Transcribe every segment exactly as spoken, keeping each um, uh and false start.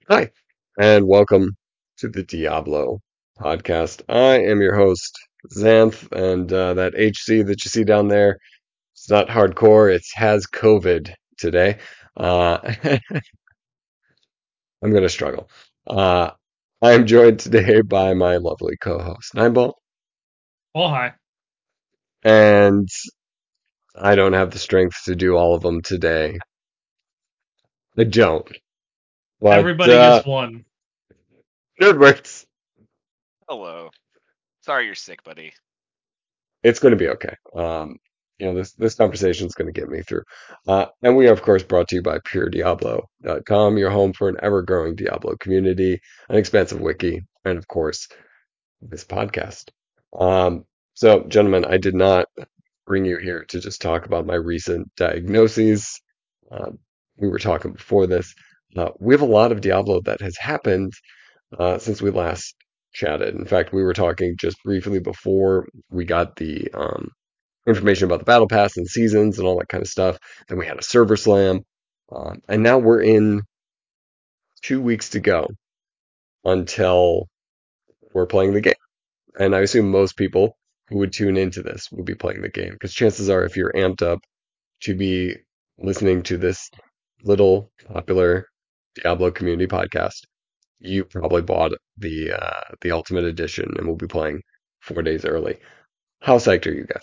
Hi, and welcome to the Diablo podcast. I am your host, Xanth, and uh, that H C that you see down there, it's not hardcore, it has COVID today. Uh, I'm going to struggle. Uh, I am joined today by my lovely co-host, Nineball, Well, hi. and I don't have the strength to do all of them today. I don't, but Everybody uh, gets one. good words. Hello. Sorry you're sick, buddy. It's going to be okay. Um, you know, this this conversation is going to get me through. Uh, and we are, of course, brought to you by pure diablo dot com, your home for an ever-growing Diablo community, an expansive wiki, and of course, this podcast. Um, so, gentlemen, I did not bring you here to just talk about my recent diagnoses. Um, we were talking before this. Uh, we have a lot of Diablo that has happened uh, since we last chatted. In fact, we were talking just briefly before we got the um, information about the battle pass and seasons and all that kind of stuff. Then we had a server slam, um, and now we're in two weeks to go until we're playing the game. And I assume most people who would tune into this will be playing the game because chances are, if you're amped up to be listening to this little popular Diablo community podcast, you probably bought the uh, the Ultimate Edition and will be playing four days early. How psyched are you guys?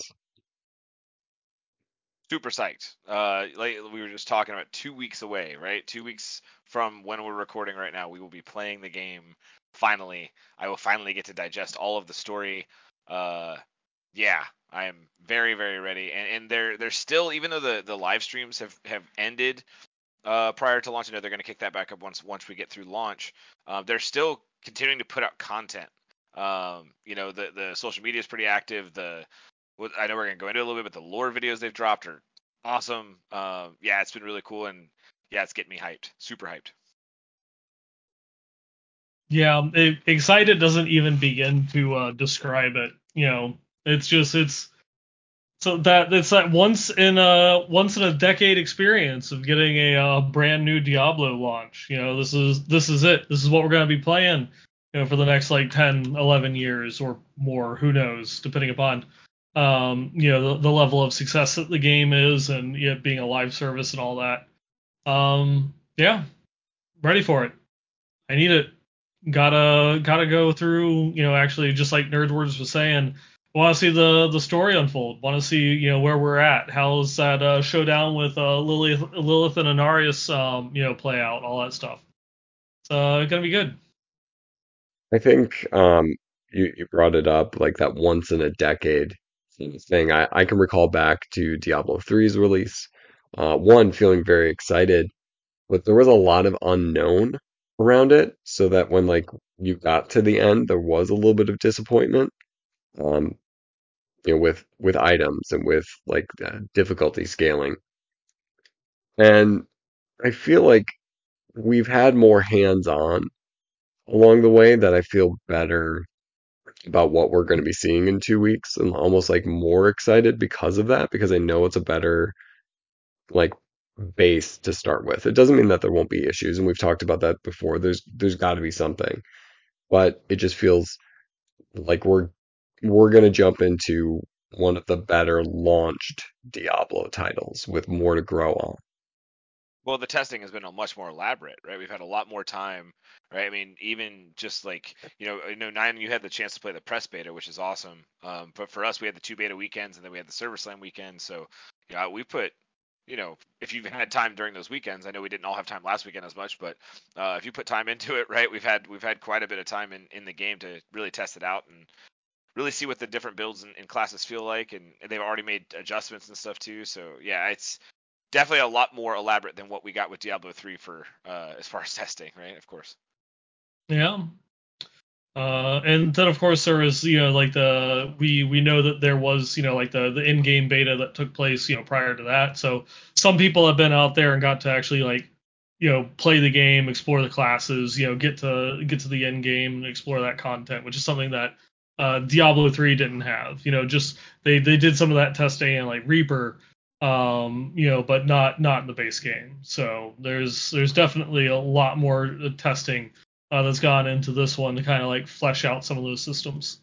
Super psyched. Uh, like we were just talking about, two weeks away, right? Two weeks from when we're recording right now, we will be playing the game. Finally, I will finally get to digest all of the story. Uh, yeah, I am very, very ready. And and they're they're still, even though the the live streams have have ended uh prior to launch, I know they're going to kick that back up once once we get through launch. Uh, they're still continuing to put out content. Um, you know, the the social media is pretty active. The what I know we're gonna go into a little bit, but the lore videos they've dropped are awesome. Um, yeah, it's been really cool, and yeah, it's getting me hyped, super hyped. Yeah, um, it, excited doesn't even begin to uh, describe it. You know, it's just it's so that it's that once in a once in a decade experience of getting a uh, brand new Diablo launch. You know, this is this is it. This is what we're gonna be playing. You know, for the next like ten, eleven years or more. Who knows, depending upon um, you know the, the level of success that the game is and it being a live service and all that. Um, yeah, ready for it. I need it. Gotta gotta go through. You know, actually, just like Nerdwords was saying, want to see the the story unfold. Want to see you know where we're at. How's that uh, showdown with uh, Lilith, Lilith and Anarius, um, you know, play out? All that stuff. It's uh, gonna be good. I think um, you you brought it up like that once in a decade thing. I, I can recall back to Diablo three's release. Uh, one, feeling very excited, but there was a lot of unknown around it, so that when like you got to the end, there was a little bit of disappointment. Um, you know, with with items and with like uh, difficulty scaling. And I feel like we've had more hands-on along the way that I feel better about what we're going to be seeing in two weeks and almost like more excited because of that, because I know it's a better like base to start with. It doesn't mean that there won't be issues, and we've talked about that before. There's there's got to be something, but it just feels like we're we're going to jump into one of the better launched Diablo titles with more to grow on. Well, the testing has been a much more elaborate, right? We've had a lot more time, right? I mean, even just like you know, you know, Nine, you had the chance to play the press beta, which is awesome. Um, but for us, we had the two beta weekends, and then we had the server slam weekend. So, yeah, we put, you know, if you've had time during those weekends, I know we didn't all have time last weekend as much, but uh, if you put time into it, right, we've had we've had quite a bit of time in in the game to really test it out and really see what the different builds and, and classes feel like, and, and they've already made adjustments and stuff too. So yeah, it's definitely a lot more elaborate than what we got with Diablo three for uh, as far as testing, right? Of course. Yeah. Uh, and then of course there was you know like the we we know that there was you know like the the in-game beta that took place you know prior to that. So some people have been out there and got to actually like you know play the game, explore the classes, you know get to get to the end game and explore that content, which is something that uh, Diablo three didn't have. You know, just they they did some of that testing and like Reaper. um, you know, but not not in the base game. So there's there's definitely a lot more testing uh, that's gone into this one to kind of like flesh out some of those systems.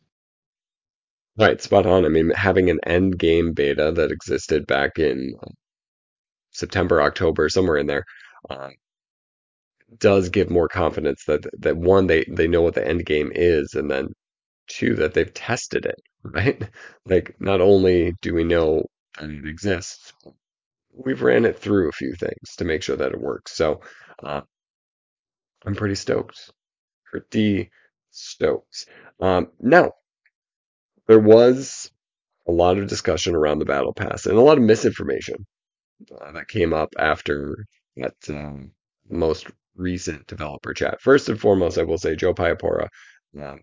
Right, spot on. I mean, having an end game beta that existed back in September, October, somewhere in there, uh, does give more confidence that that one, they they know what the end game is, and then two, that they've tested it, right? Like, not only do we know that it exists, we've ran it through a few things to make sure that it works. So, uh, I'm pretty stoked. Pretty stoked. Um, now, there was a lot of discussion around the Battle Pass and a lot of misinformation uh, that came up after that um, most recent developer chat. First and foremost, I will say Joe Piapora um,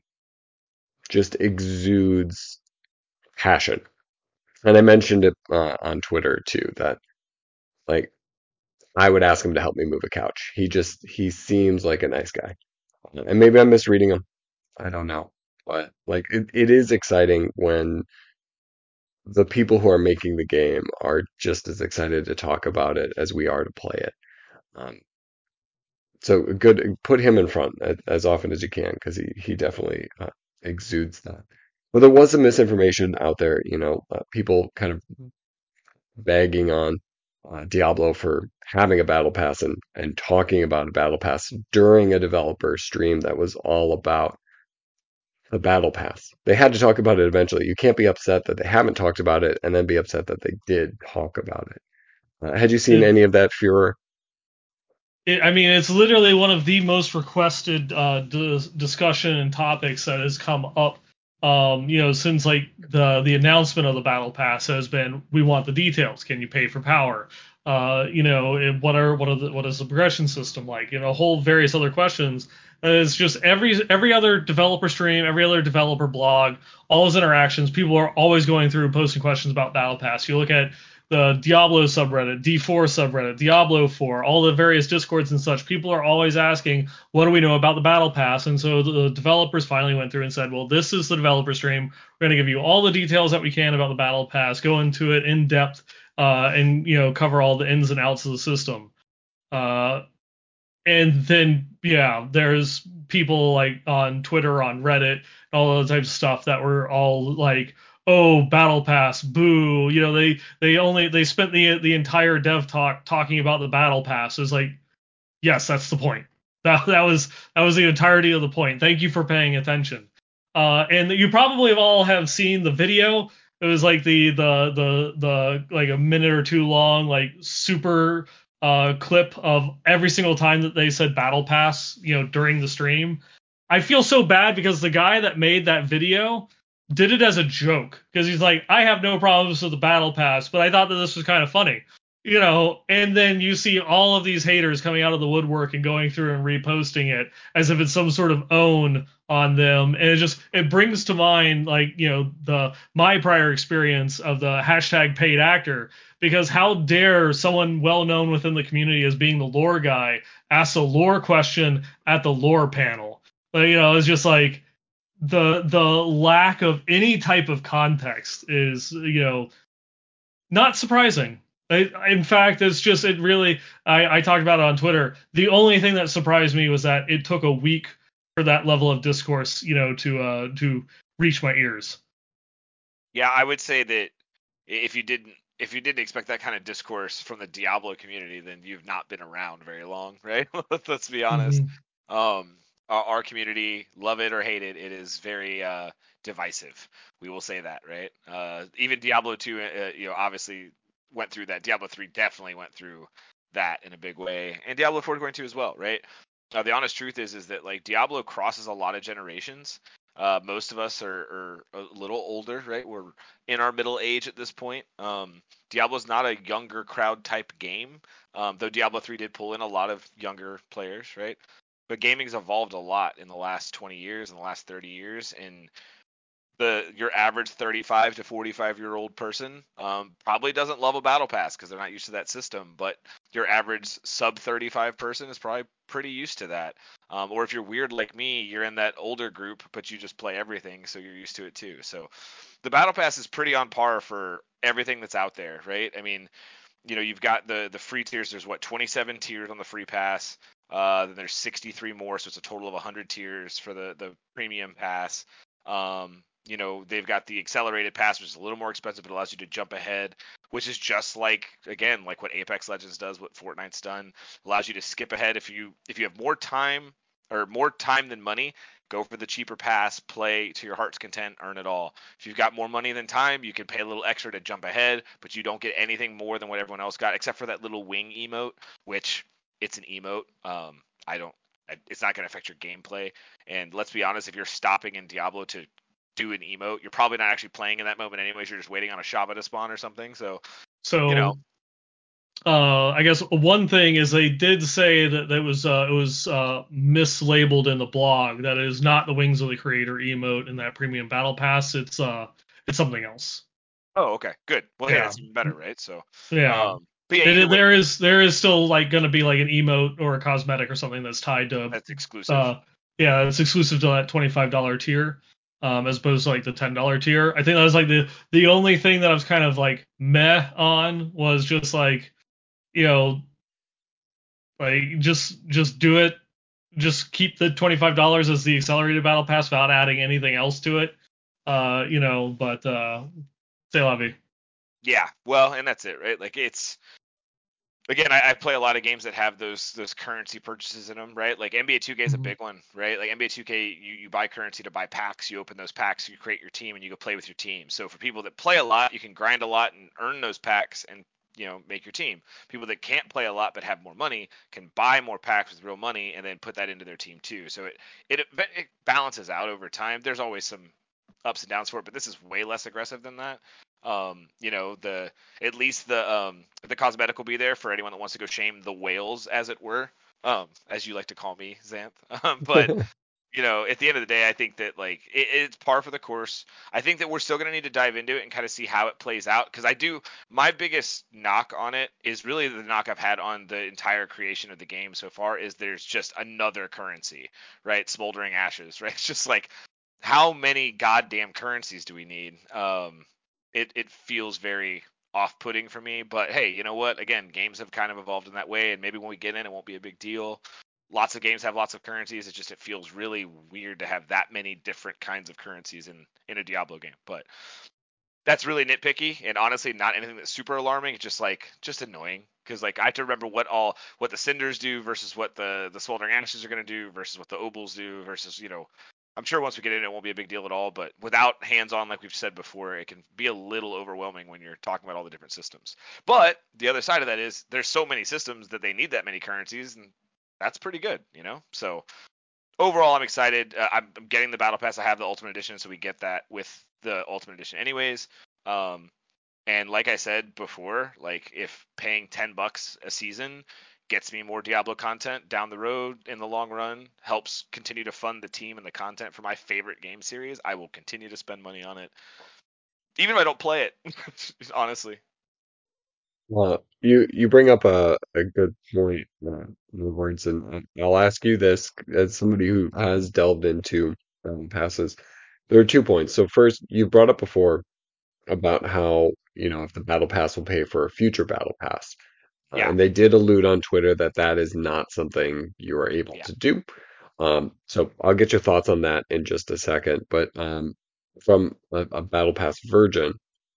just exudes passion. And I mentioned it uh, on Twitter too, that like I would ask him to help me move a couch. He just he seems like a nice guy. And maybe I'm misreading him. I don't know. But like it, it is exciting when the people who are making the game are just as excited to talk about it as we are to play it. Um, so good, put him in front as often as you can because he he definitely uh, exudes that. But there was some misinformation out there, you know, uh, people kind of bagging on uh, Diablo for having a battle pass and and talking about a battle pass during a developer stream that was all about the battle pass. They had to talk about it eventually. You can't be upset that they haven't talked about it and then be upset that they did talk about it. Uh, had you seen It, any of that furor? it, I mean, it's literally one of the most requested uh, dis- discussion and topics that has come up. Um, you know, since like the the announcement of the battle pass has been, we want the details. Can you pay for power? Uh, you know, it- what are what are the, what is the progression system like? You know, whole various other questions. And it's just every every other developer stream, every other developer blog, all those interactions. People are always going through posting questions about battle pass. You look at the Diablo subreddit, D four subreddit, Diablo four, all the various discords and such, people are always asking, what do we know about the battle pass? And so the developers finally went through and said, well, this is the developer stream. We're going to give you all the details that we can about the battle pass, go into it in depth, uh, and you know cover all the ins and outs of the system. Uh, and then yeah, there's people like on Twitter, on Reddit, all those types of stuff that were all like, "Oh, Battle Pass, boo!" You know, they they only they spent the the entire dev talk talking about the Battle Pass. It's like, yes, that's the point. That that was that was the entirety of the point. Thank you for paying attention. Uh, and you probably all have seen the video. It was like the the the the like a minute or two long, like super uh, clip of every single time that they said Battle Pass, you know, during the stream. I feel so bad because the guy that made that video did it as a joke because he's like, I have no problems with the Battle Pass, but I thought that this was kind of funny, you know. And then you see all of these haters coming out of the woodwork and going through and reposting it as if it's some sort of own on them, and it just it brings to mind like you know the my prior experience of the hashtag paid actor, because how dare someone well known within the community as being the lore guy ask a lore question at the lore panel. Like, you know, it's just like the the lack of any type of context is, you know, not surprising. I, in fact, it's just it really. I, I talked about it on Twitter. The only thing that surprised me was that it took a week for that level of discourse, you know, to uh to reach my ears. Yeah, I would say that if you didn't if you didn't expect that kind of discourse from the Diablo community, then you've not been around very long, right? Let's be honest. Mm-hmm. Um, our, our community, love it or hate it, it is very uh, divisive. We will say that, right? Uh, even Diablo two, uh, you know, obviously went through that. Diablo three definitely went through that in a big way, and Diablo four going to as well, right? Uh, the honest truth is, is that like Diablo crosses a lot of generations. Uh, most of us are, are a little older, right? We're in our middle age at this point. Um, Diablo's not a younger crowd type game, um, though Diablo three did pull in a lot of younger players, right? But gaming's evolved a lot in the last twenty years, in the last thirty years, and the your average thirty-five to forty-five year old person um, probably doesn't love a battle pass because they're not used to that system, but your average sub thirty-five person is probably pretty used to that. Um, or if you're weird like me, you're in that older group, but you just play everything, so you're used to it too. So the battle pass is pretty on par for everything that's out there, right? I mean, you know, you've got the the free tiers. There's what twenty-seven tiers on the free pass. Uh, then there's sixty-three more, so it's a total of one hundred tiers for the the premium pass. Um, you know, they've got the accelerated pass, which is a little more expensive, but allows you to jump ahead, which is just like, again, like what Apex Legends does, what Fortnite's done. Allows you to skip ahead if you if you have more time or more time than money. Go for the cheaper pass, play to your heart's content, earn it all. If you've got more money than time, you can pay a little extra to jump ahead, but you don't get anything more than what everyone else got, except for that little wing emote, which it's an emote. Um, I don't. It's not going to affect your gameplay. And let's be honest, if you're stopping in Diablo to do an emote, you're probably not actually playing in that moment anyways. You're just waiting on a Shabba to spawn or something. So, So, you know, uh, I guess one thing is they did say that that was uh, it was uh, mislabeled in the blog. That is not the Wings of the Creator emote in that premium battle pass. It's uh it's something else. oh, okay, good. Well, hey, Yeah, that's even better, right? So, yeah. um, but yeah, either It, way, there is there is still like going to be like an emote or a cosmetic or something that's tied to that's exclusive. uh yeah, it's exclusive to that twenty-five dollars tier, um as opposed to like the ten dollars tier. I think that was like the the only thing that I was kind of like meh on was just like, you know, like just just do it. Just keep the twenty-five dollars as the accelerated battle pass without adding anything else to it. Uh, you know, but uh c'est la vie. Yeah, well, and that's it, right? Like it's again, I, I play a lot of games that have those those currency purchases in them, right? Like N B A two K is a Mhm. big one, right? Like N B A two K, you, you buy currency to buy packs, you open those packs, you create your team, and you go play with your team. So for people that play a lot, you can grind a lot and earn those packs and you know make your team. People that can't play a lot but have more money can buy more packs with real money and then put that into their team too. So it it, it balances out over time. There's always some ups and downs for it, but this is way less aggressive than that. Um, you know, the at least the um the cosmetic will be there for anyone that wants to go shame the whales, as it were, um, as you like to call me, Xanth. Um, but you know, at the end of the day, I think that like it, it's par for the course. I think that we're still going to need to dive into it and kind of see how it plays out because I do. My biggest knock on it is really the knock I've had on the entire creation of the game so far is there's just another currency, right? Smoldering ashes, right? It's just like how many goddamn currencies do we need? Um, it it feels very off-putting for me, but hey, you know what? Again, games have kind of evolved in that way, and maybe when we get in, it won't be a big deal. Lots of games have lots of currencies. It just it feels really weird to have that many different kinds of currencies in in a Diablo game. But that's really nitpicky, and honestly, not anything that's super alarming. It's just like just annoying because like I have to remember what all what the cinders do versus what the the smoldering ashes are going to do versus what the obols do versus you know. I'm sure once we get in, it won't be a big deal at all. But without hands-on, like we've said before, it can be a little overwhelming when you're talking about all the different systems. But the other side of that is there's so many systems that they need that many currencies, and that's pretty good, you know. So overall, I'm excited. Uh, I'm, I'm getting the battle pass. I have the ultimate edition, so we get that with the ultimate edition, anyways. Um, and like I said before, like if paying ten bucks a season gets me more Diablo content down the road in the long run, helps continue to fund the team and the content for my favorite game series, I will continue to spend money on it, even if I don't play it. Honestly. Well, you you bring up a, a good point, uh, words, and I'll ask you this as somebody who has delved into um, passes. There are two points. So first, you brought up before about how, you know, if the battle pass will pay for a future battle pass. Uh, Yeah. and they did allude on Twitter that that is not something you are able Yeah. to do. Um, so I'll get your thoughts on that in just a second. But um, from a, a battle pass virgin,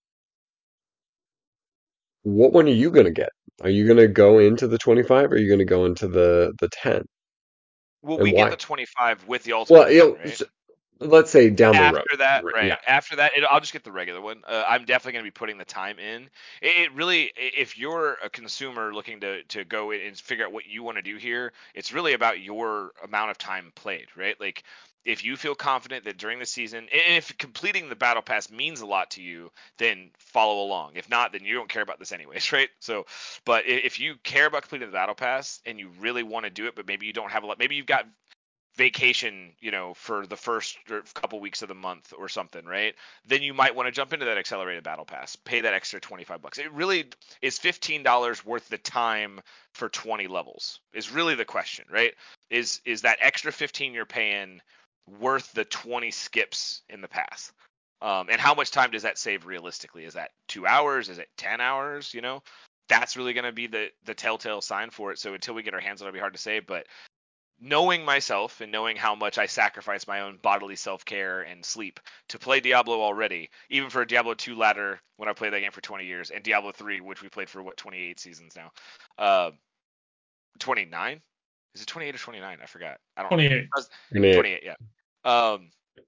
what one are you going to get? Are you going to go into the twenty-five or are you going to go into the the ten? Well, And we get why? the twenty-five with the ultimate Well, you edition, know, right? s- let's say down the road. After that, Right, right? yeah. After that, it, I'll just get the regular one. Uh, I'm definitely going to be putting the time in. It, it really, i- if you're a consumer looking to to go in and figure out what you want to do here, it's really about your amount of time played, right? Like, if you feel confident that during the season, and if completing the battle pass means a lot to you, then follow along. If not, then you don't care about this anyways, right? So, but i- if you care about completing the battle pass and you really want to do it, but maybe you don't have a lot, maybe you've got vacation, you know, for the first couple weeks of the month or something, right? Then you might want to jump into that accelerated battle pass, pay that extra twenty-five bucks. It really is fifteen dollars worth the time for twenty levels is really the question, right? Is is that extra fifteen you're paying worth the twenty skips in the pass? Um, and how much time does that save realistically? Is that two hours? Is it ten hours? You know, that's really going to be the the telltale sign for it. So until we get our hands on it, it'll be hard to say. But knowing myself and knowing how much I sacrifice my own bodily self-care and sleep to play Diablo already, even for Diablo two ladder when I played that game for twenty years, and Diablo three, which we played for what twenty-eight seasons now, uh, twenty-nine. Is it twenty-eight or twenty-nine? I forgot. I don't remember. twenty-eight. twenty-eight, yeah. Um,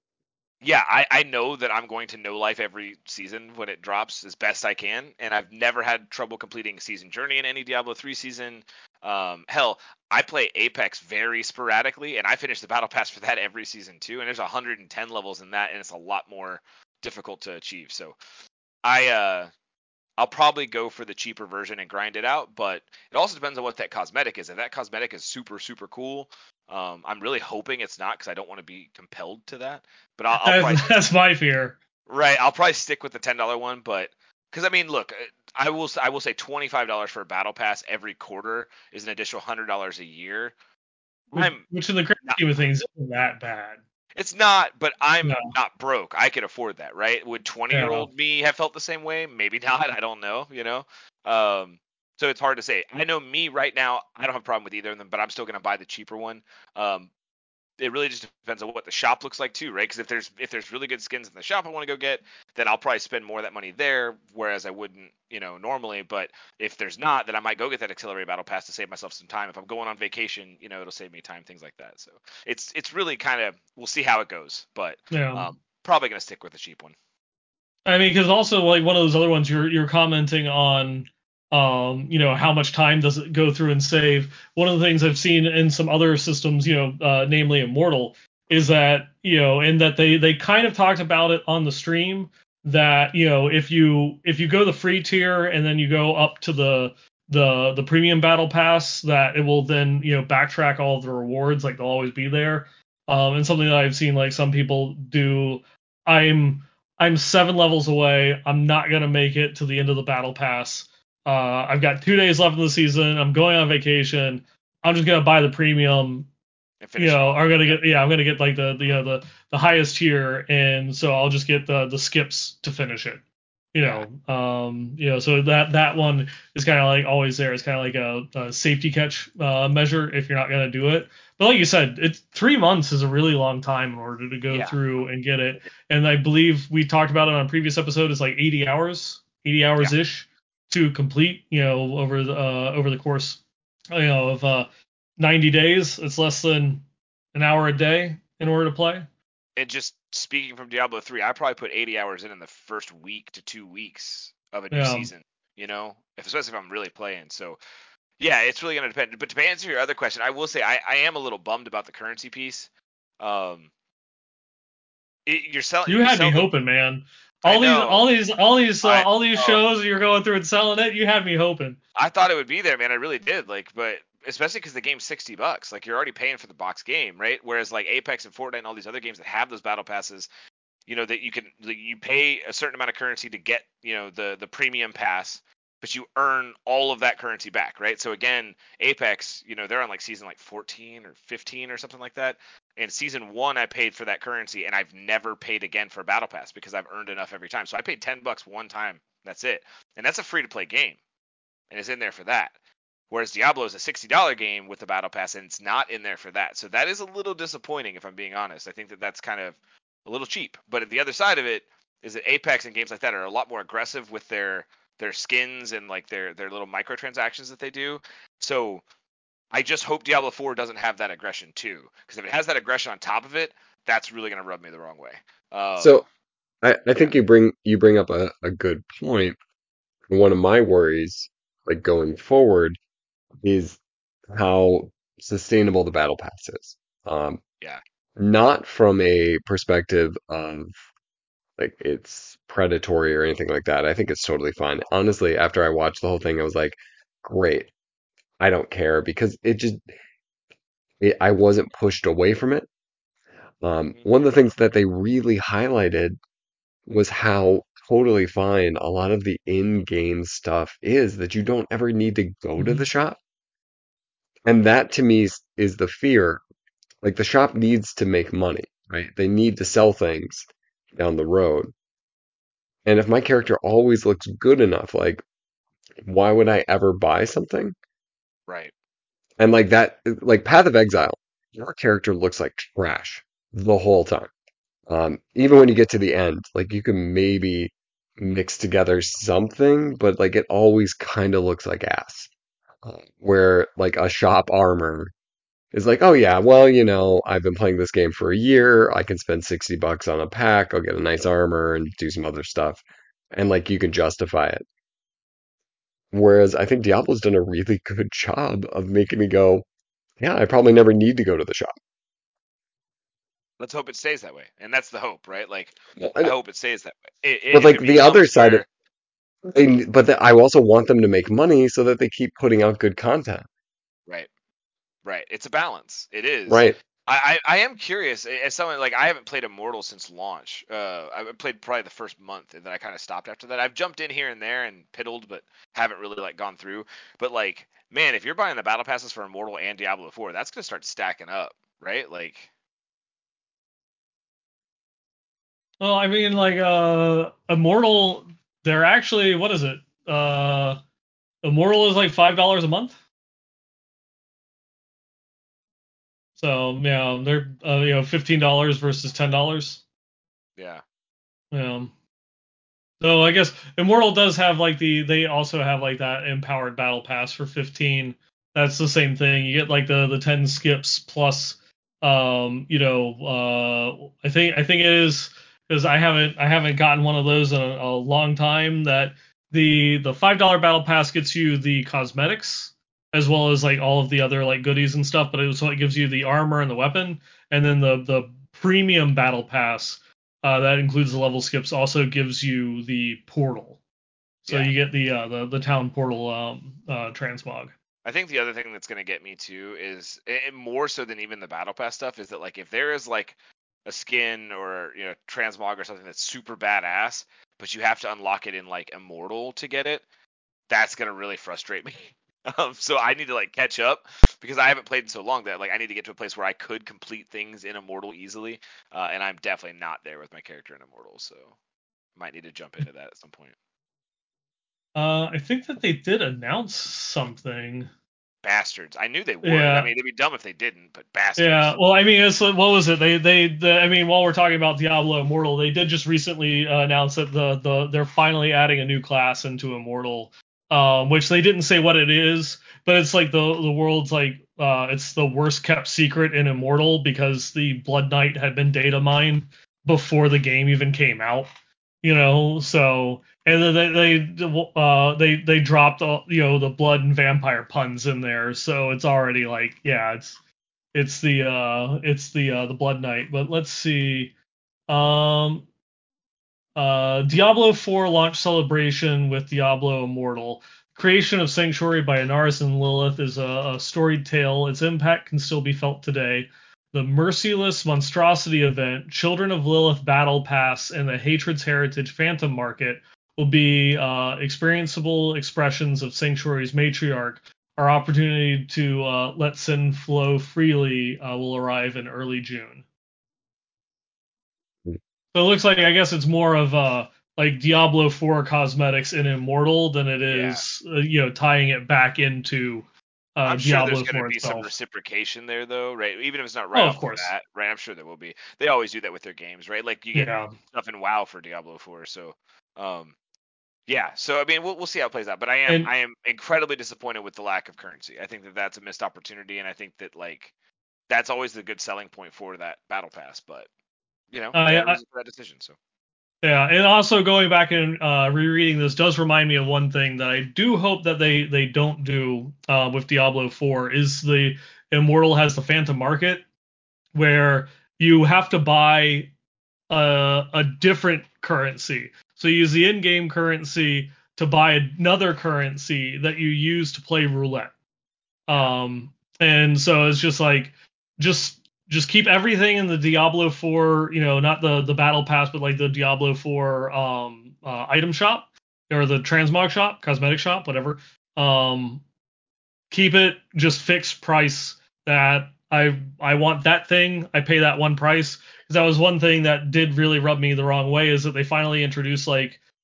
yeah, I, I know that I'm going to know life every season when it drops as best I can, and I've never had trouble completing season journey in any Diablo three season. Um, hell, I play Apex very sporadically, and I finish the battle pass for that every season too. And there's one hundred ten levels in that, and it's a lot more difficult to achieve. So I uh, I'll probably go for the cheaper version and grind it out, but it also depends on what that cosmetic is. If that cosmetic is super super cool, um, I'm really hoping it's not because I don't want to be compelled to that. But I'll, I'll probably That's, that's my fear. right. I'll probably stick with the ten dollar one, but because I mean, look, I will I will say twenty five dollars for a battle pass every quarter is an additional hundred dollars a year. Which, I'm which in the grand not, scheme of things isn't that bad. it's not, but I'm No. not broke. I could afford that, right? Would twenty year Yeah. old me have felt the same way? Maybe not. I don't know. You know. Um, so it's hard to say. I know me right now. I don't have a problem with either of them, but I'm still going to buy the cheaper one. Um, it really just depends on what the shop looks like too, right? Because if there's if there's really good skins in the shop I want to go get, then I'll probably spend more of that money there, whereas I wouldn't, you know, normally. But if there's not, then I might go get that accelerated battle pass to save myself some time. If I'm going on vacation, you know, it'll save me time, things like that. So it's it's really kind of we'll see how it goes, but Yeah. um, probably gonna stick with the cheap one. I mean, because also like one of those other ones, you're you're commenting on, um, you know, how much time does it go through and save. One of the things I've seen in some other systems, you know, uh, namely Immortal, is that you know, and that they they kind of talked about it on the stream that you know if you if you go the free tier and then you go up to the the the premium battle pass, that it will then you know backtrack all of the rewards, like they'll always be there. Um, and something that I've seen like some people do. I'm I'm seven levels away. I'm not gonna make it to the end of the battle pass. Uh, I've got two days left in the season. I'm going on vacation. I'm just gonna buy the premium. And You finish it know, off. I'm gonna get yeah, I'm gonna get like the the you know, the the highest tier, and so I'll just get the the skips to finish it. You Yeah. know, um, you know, so that that one is kind of like always there. It's kind of like a, a safety catch uh, measure if you're not gonna do it. But like you said, it's three months is a really long time in order to go Yeah. through and get it. And I believe we talked about it on a previous episode. It's like eighty hours, eighty hours ish to complete. You know, over the uh, over the course, you know, of uh, ninety days. It's less than an hour a day in order to play. And just speaking from Diablo three, I probably put eighty hours in in the first week to two weeks of a new Yeah. season. You know, if, especially if I'm really playing. So yeah, it's really gonna depend. But to answer your other question, I will say I, I am a little bummed about the currency piece. Um, it, you're selling. You You had me sell the. hoping, man. I All these, know. all these, all these, uh, I all these know. shows you're going through and selling it. You had me hoping. I thought it would be there, man. I really did. Like, but especially because the game's sixty bucks. Like, you're already paying for the box game, right? Whereas like Apex and Fortnite and all these other games that have those battle passes, you know, that you can like, you pay a certain amount of currency to get, you know, the the premium pass, but you earn all of that currency back, right? So again, Apex, you know, they're on like season like fourteen or fifteen or something like that. And season one, I paid for that currency, and I've never paid again for a battle pass because I've earned enough every time. So I paid ten bucks one time. That's it, and that's a free to play game, and it's in there for that. Whereas Diablo is a sixty dollar game with the battle pass, and it's not in there for that. So that is a little disappointing, if I'm being honest. I think that that's kind of a little cheap. But the other side of it is that Apex and games like that are a lot more aggressive with their their skins and like their their little microtransactions that they do. So I just hope Diablo four doesn't have that aggression too, because if it has that aggression on top of it, that's really going to rub me the wrong way. Um, So I, I yeah, think you bring you bring up a, a good point. One of my worries, like going forward, is how sustainable the battle pass is. Um, yeah, not from a perspective of like it's predatory or anything like that. I think it's totally fine. Honestly, after I watched the whole thing, I was like, great. I don't care because it just it, I wasn't pushed away from it. Um, hmm one of the things that they really highlighted was how totally fine a lot of the in-game stuff is that you don't ever need to go to the Mhm. shop. And that to me is, is the fear. Like the shop needs to make money, right? They need to sell things down the road. And if my character always looks good enough, like, why would I ever buy something? Right. And like that, like Path of Exile, your character looks like trash the whole time. Um, even when you get to the end, like you can maybe mix together something, but like it always kind of looks like ass. Uh, where like a shop armor is like, oh yeah, well, you know, I've been playing this game for a year. I can spend sixty bucks on a pack. I'll get a nice armor and do some other stuff. And like you can justify it. Whereas I think Diablo's done a really good job of making me go, yeah, I probably never need to go to the shop. Let's hope it stays that way, and that's the hope, right? Like, I And- hope it stays that way. I- But If like it the other becomes side, where, and, but the, I also want them to make money so that they keep putting out good content, right, right, it's a balance. It is. right? I, I, I am curious as someone like I haven't played Immortal since launch. Uh, I played probably the first month, and then I kind of stopped after that. I've jumped in here and there and piddled, but haven't really like gone through. But like, man, if you're buying the battle passes for Immortal and Diablo four, that's gonna start stacking up, right? Like, Well, I mean, like, uh, Immortal, they're actually, what is it? Uh, Immortal is like five dollars a month. So, yeah, they're, uh, you know, fifteen dollars versus ten dollars. yeah, Yeah. So I guess Immortal does have like the, they also have like that empowered battle pass for fifteen. That's the same thing. You get like the, the ten skips plus, um, you know, uh, I think, I think it is, because I haven't, I haven't gotten one of those in a, a long time, that the, the five dollar battle pass gets you the cosmetics as well as like all of the other like goodies and stuff, but it also it gives you the armor and the weapon, and then the, the premium battle pass, uh, that includes the level skips, also gives you the portal. So yeah. you get the uh, the the town portal, um, uh, transmog. I think the other thing that's going to get me too is, and more so than even the battle pass stuff, is that like if there is like a skin or you know transmog or something that's super badass, but you have to unlock it in like Immortal to get it, that's going to really frustrate me. Um, so I need to like catch up because I haven't played in so long that like I need to get to a place where I could complete things in Immortal easily, uh, and I'm definitely not there with my character in Immortal, so might need to jump into that at some point. Uh, I think that they did announce something. Bastards! I knew they would. I Yeah, mean, they'd be dumb if they didn't, but yeah. bastards. Well, I mean, it's what was it? They they the, I mean, while we're talking about Diablo Immortal, they did just recently uh, announce that the the they're finally adding a new class into Immortal, um, which they didn't say what it is, but it's like the the world's like uh, it's the worst kept secret in Immortal because the Blood Knight had been data mined before the game even came out, you know. So and then they they uh they they dropped all, you know, the blood and vampire puns in there, so it's already like, yeah, it's it's the uh it's the uh the Blood Knight. But let's see. Um uh Diablo four launch celebration with Diablo Immortal. Creation of Sanctuary by Inaris and Lilith is a, a storied tale. Its impact can still be felt today. The Merciless Monstrosity event, Children of Lilith Battle Pass, and the Hatred's Heritage Phantom Market will be uh, experienceable expressions of Sanctuary's matriarch. Our opportunity to uh, let sin flow freely uh, will arrive in early June. So it looks like, I guess it's more of uh like Diablo four cosmetics in Immortal than it Yeah. is, uh, you know, tying it back into uh, I'm sure there's Diablo going to four be some itself. reciprocation there, though, right? Even if it's not right Oh, of off the course. bat, right? I'm sure there will be. They always do that with their games, right? Like you get Yeah. stuff in WoW for Diablo four, so um, yeah. So I mean, we'll we'll see how it plays out. But I am And I am incredibly disappointed with the lack of currency. I think that that's a missed opportunity, and I think that like that's always the good selling point for that battle pass. But you know, they I, had a I reason for that decision. So yeah, and also going back and uh, rereading this does remind me of one thing that I do hope that they they don't do uh, with Diablo four is the Immortal has the Phantom Market where you have to buy a, a different currency. So you use the in-game currency to buy another currency that you use to play roulette. yeah, Um, and so it's just like just just keep everything in the Diablo four, you know, not the the battle pass, but like the Diablo four um uh, item shop or the transmog shop, cosmetic shop, whatever. Um, keep it just fixed price that I I want that thing. I pay that one price because that was one thing that did really rub me the wrong way is that they finally introduced like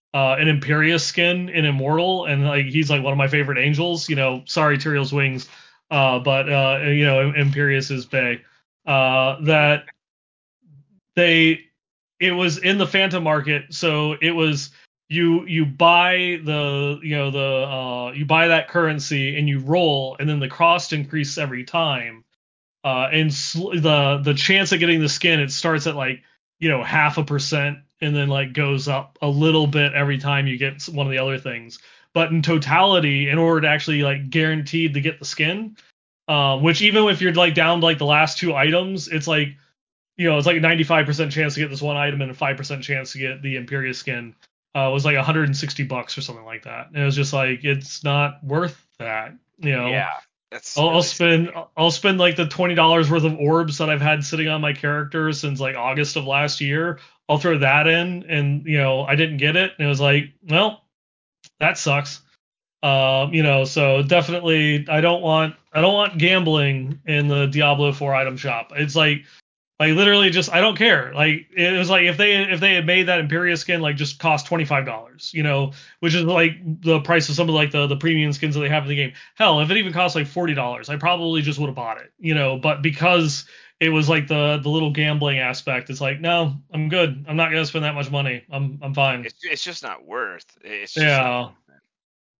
uh, an Imperius skin in Immortal, and like he's like one of my favorite angels. You know, sorry Tyrael's wings, uh, but uh, you know Imperius is Bay. Uh, that they it was in the Phantom market, so it was you you buy the you know the uh, you buy that currency and you roll, and then the cost increases every time. Uh, and sl- the the chance of getting the skin, it starts at like you know half a percent and then like goes up a little bit every time you get one of the other things. But in totality, in order to actually like guaranteed to get the skin, um, which even if you're like down to like the last two items, it's like you know it's like a ninety-five percent chance to get this one item and a five percent chance to get the Imperius skin. Uh, it was like one hundred sixty bucks or something like that. And it was just like it's not worth that, you know. Yeah, that's I'll, I'll really spend silly. I'll spend like the twenty dollars worth of orbs that I've had sitting on my character since like August of last year. I'll throw that in, and you know I didn't get it, and it was like, well, that sucks. Um, you know, so definitely I don't want I don't want gambling in the Diablo four item shop. It's like like literally just I don't care. Like it was like if they if they had made that Imperia skin like just cost twenty five dollars, you know, which is like the price of some of like the the premium skins that they have in the game. Hell, if it even cost like forty dollars, I probably just would have bought it, you know. But because it was like the the little gambling aspect, it's like no, I'm good. I'm not gonna spend that much money. I'm I'm fine. It's it's just not worth. It's just not Yeah. worth it.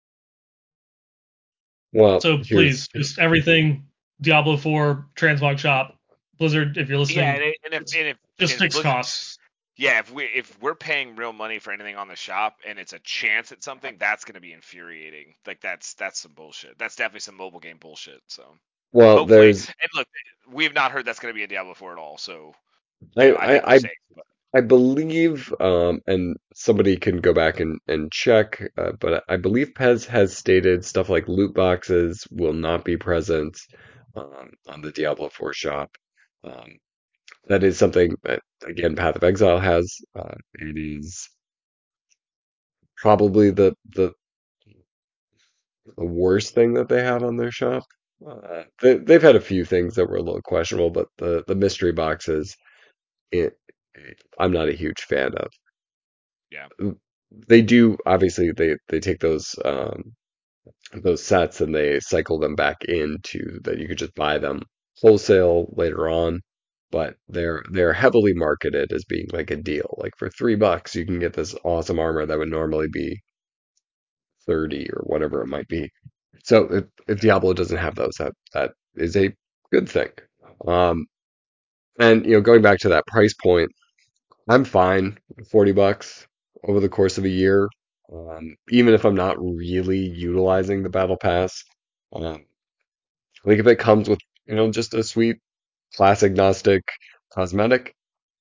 Well, So here's please, just everything Diablo four transmog shop, Blizzard, if you're Yeah, and, listening, it, and if and if just if fix Blizzard's costs. yeah, if we if we're paying real money for anything on the shop and it's a chance at something, that's gonna be infuriating. Like that's that's some bullshit. That's definitely some mobile game bullshit. So well, hopefully, there's and look, we've not heard that's gonna be a Diablo four at all. So you I know, I think we're I I, safe. But I believe um and somebody can go back and and check, uh, but I believe Pez has stated stuff like loot boxes will not be present um, on the Diablo four shop. Um, that is something that again Path of Exile has. Uh, it is probably the the the worst thing that they have on their shop. Uh, they, they've had a few things that were a little questionable, but the, the mystery boxes, it, it, I'm not a huge fan of. yeah, They do obviously they they take those um, those sets and they cycle them back into that you could just buy them wholesale later on, but they're they're heavily marketed as being like a deal. Like for three bucks, you can get this awesome armor that would normally be thirty or whatever it might be. So if, if Diablo doesn't have those, that that is a good thing. Um, and you know, going back to that price point, I'm fine with forty bucks over the course of a year, um, even if I'm not really utilizing the battle pass. Um, like if it comes with you know just a sweet class agnostic cosmetic,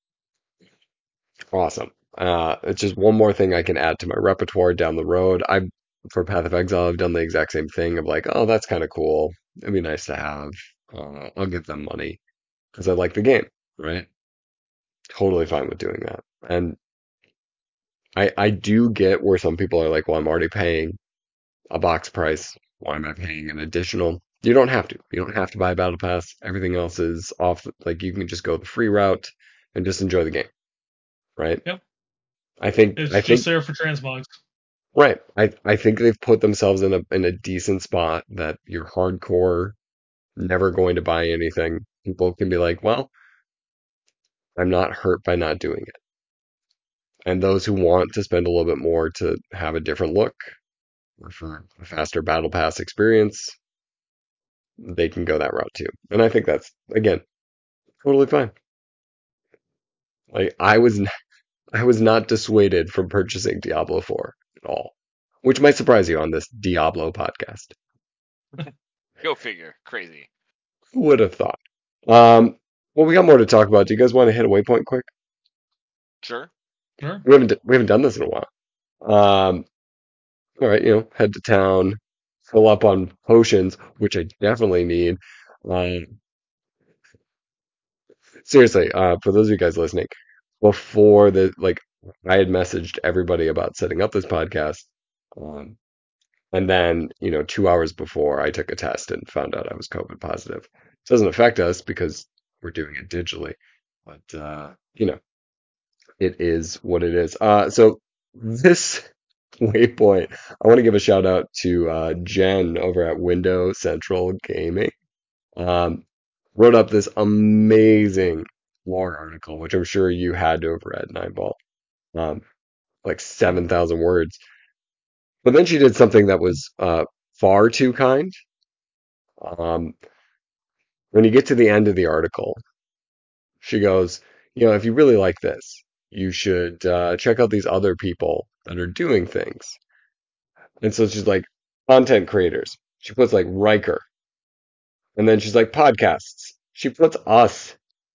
awesome. Uh, it's just one more thing I can add to my repertoire down the road. I for Path of Exile, I've done the exact same thing of like, oh, that's kind of cool. It'd be nice to have. Uh, I'll give them money because I like the game, right? Totally fine with doing that. And I I do get where some people are like, well, I'm already paying a box price. Why am I paying an additional? You don't have to. You don't have to buy a battle pass. Everything else is off. Like you can just go the free route and just enjoy the game, right? Yep. I think It's I just think there for transmogs. right. I I think they've put themselves in a in a decent spot that you're hardcore, never going to buy anything. People can be like, well, I'm not hurt by not doing it. And those who want to spend a little bit more to have a different look or for a faster battle pass experience, they can go that route too. And I think that's again totally fine. Like I was I was not dissuaded from purchasing Diablo four at all, which might surprise you on this Diablo podcast. go figure. Crazy. Who would have thought? Um, well, we got more to talk about. Do you guys want to hit a waypoint quick? Sure. Sure. We haven't we haven't done this in a while. Um, all right, you know, head to town, fill up on potions, which I definitely need. Um, seriously, uh, for those of you guys listening, before the like, I had messaged everybody about setting up this podcast, um, and then you know, two hours before, I took a test and found out I was COVID positive. It doesn't affect us because we're doing it digitally, but uh, you know, it is what it is. Uh, so this Waypoint. I want to give a shout out to uh, Jen over at Window Central Gaming. Um, wrote up this amazing lore article, which I'm sure you had to have read, Nineball. Um, like seven thousand words. But then she did something that was uh, far too kind. Um, when you get to the end of the article, she goes, you know, if you really like this, you should uh, check out these other people that are doing things. And so she's like, content creators. She puts like Riker. And then she's like, podcasts. She puts us.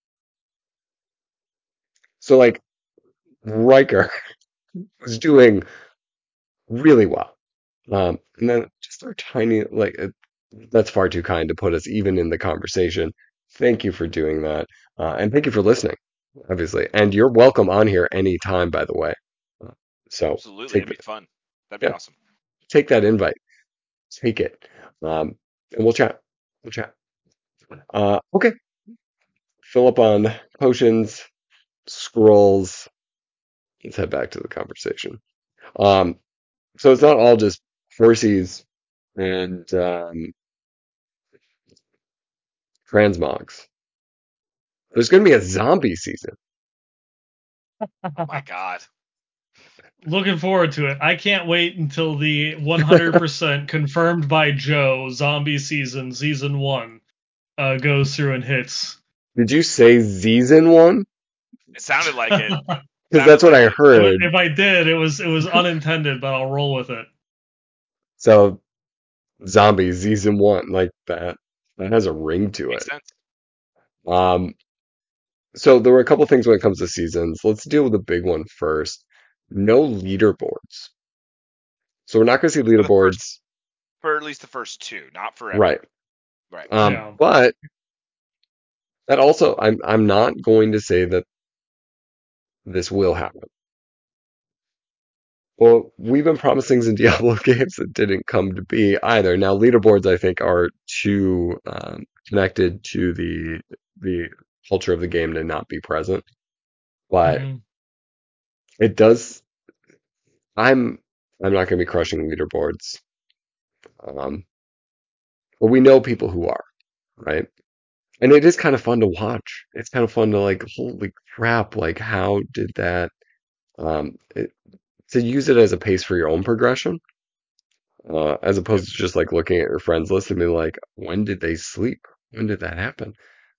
So like Riker was doing really well. Um, and then just our tiny, like, it, that's far too kind to put us even in the conversation. Thank you for doing that. Uh, and thank you for listening, obviously. And you're welcome on here anytime, by the way. Uh, so Absolutely, take, it'd be fun. That'd be yeah, awesome. take that invite. Take it. Um, and we'll chat. We'll chat. Uh, okay. Fill up on potions, scrolls. Let's head back to the conversation. Um, so it's not all just horsies and um, transmogs. There's going to be a zombie season. Oh my god. Looking forward to it. I can't wait until the one hundred percent confirmed by Joe zombie season, season one, uh, goes through and hits. Did you say season one? It sounded like it. Because Sounded that's what like I it. heard. If I did, it was it was unintended, but I'll roll with it. So zombie season one, like that. That has a ring to it. Makes sense. Um, so there were a couple things when it comes to seasons. Let's deal with the big one first. No leaderboards. So we're not going to see For the first, leaderboards, for at least the first two, not forever. right? Right. Um, Yeah. but that also, I'm I'm not going to say that this will happen. Well, we've been promising some Diablo games that didn't come to be either. Now, leaderboards, I think, are too um, connected to the the culture of the game to not be present. But Mhm. it does. I'm I'm not going to be crushing leaderboards. Um, but we know people who are, right? And it is kind of fun to watch. It's kind of fun to like, holy crap! Like, how did that? Um, it, to use it as a pace for your own progression. Uh, as Yep. opposed to just like looking at your friends list and being like, when did they sleep? When did that happen?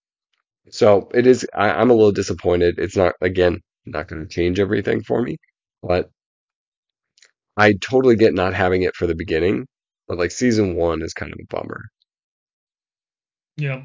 So it is, I, I'm a little disappointed. It's not, again, not going to change everything for me, but I totally get not having it for the beginning. But like season one is kind of a bummer. Yeah.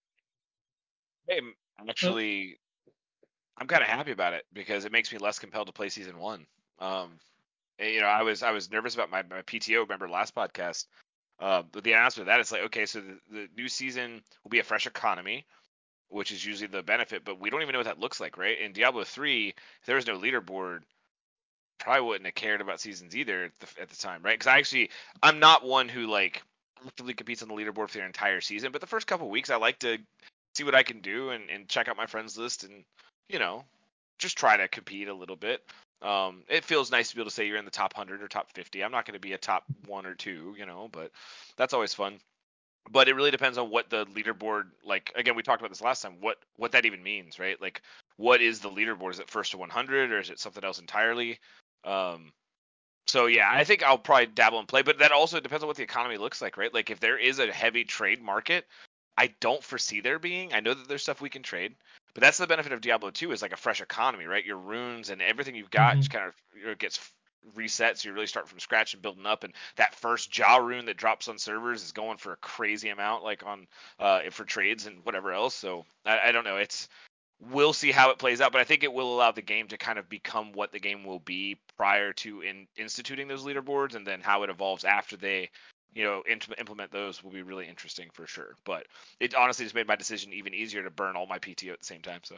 Hey, I'm Uh, actually, I'm kind of happy about it because it makes me less compelled to play season one. Um, and, you know, I was I was nervous about my, my P T O. Remember last podcast? Uh, but the announcement of that, it's like, okay, so the, the new season will be a fresh economy, which is usually the benefit, but we don't even know what that looks like, right? In Diablo three, if there was no leaderboard, probably wouldn't have cared about seasons either at the, at the time, right? Because I actually, I'm not one who like actively competes on the leaderboard for the entire season, but the first couple weeks, I like to see what I can do and, and check out my friends list and, you know, just try to compete a little bit. Um, it feels nice to be able to say you're in the top one hundred or top fifty. I'm not going to be a top one or two, you know, but that's always fun. But it really depends on what the leaderboard, like, again, we talked about this last time, what what that even means, right? Like, what is the leaderboard? Is it first to one hundred or is it something else entirely? Um, so yeah, I think I'll probably dabble and play, but that also depends on what the economy looks like, right? Like if there is a heavy trade market, I don't foresee there being. I know that there's stuff we can trade, but that's the benefit of Diablo two is like a fresh economy, right? Your runes and everything you've got just mhm. kind of, you know, gets reset, so you really start from scratch and building up. And that first Ja rune that drops on servers is going for a crazy amount, like on uh for trades and whatever else. So I, I don't know. It's we'll see how it plays out, but I think it will allow the game to kind of become what the game will be prior to in instituting those leaderboards, and then how it evolves after they, you know, int- implement those will be really interesting for sure. But it honestly just made my decision even easier to burn all my P T O at the same time. So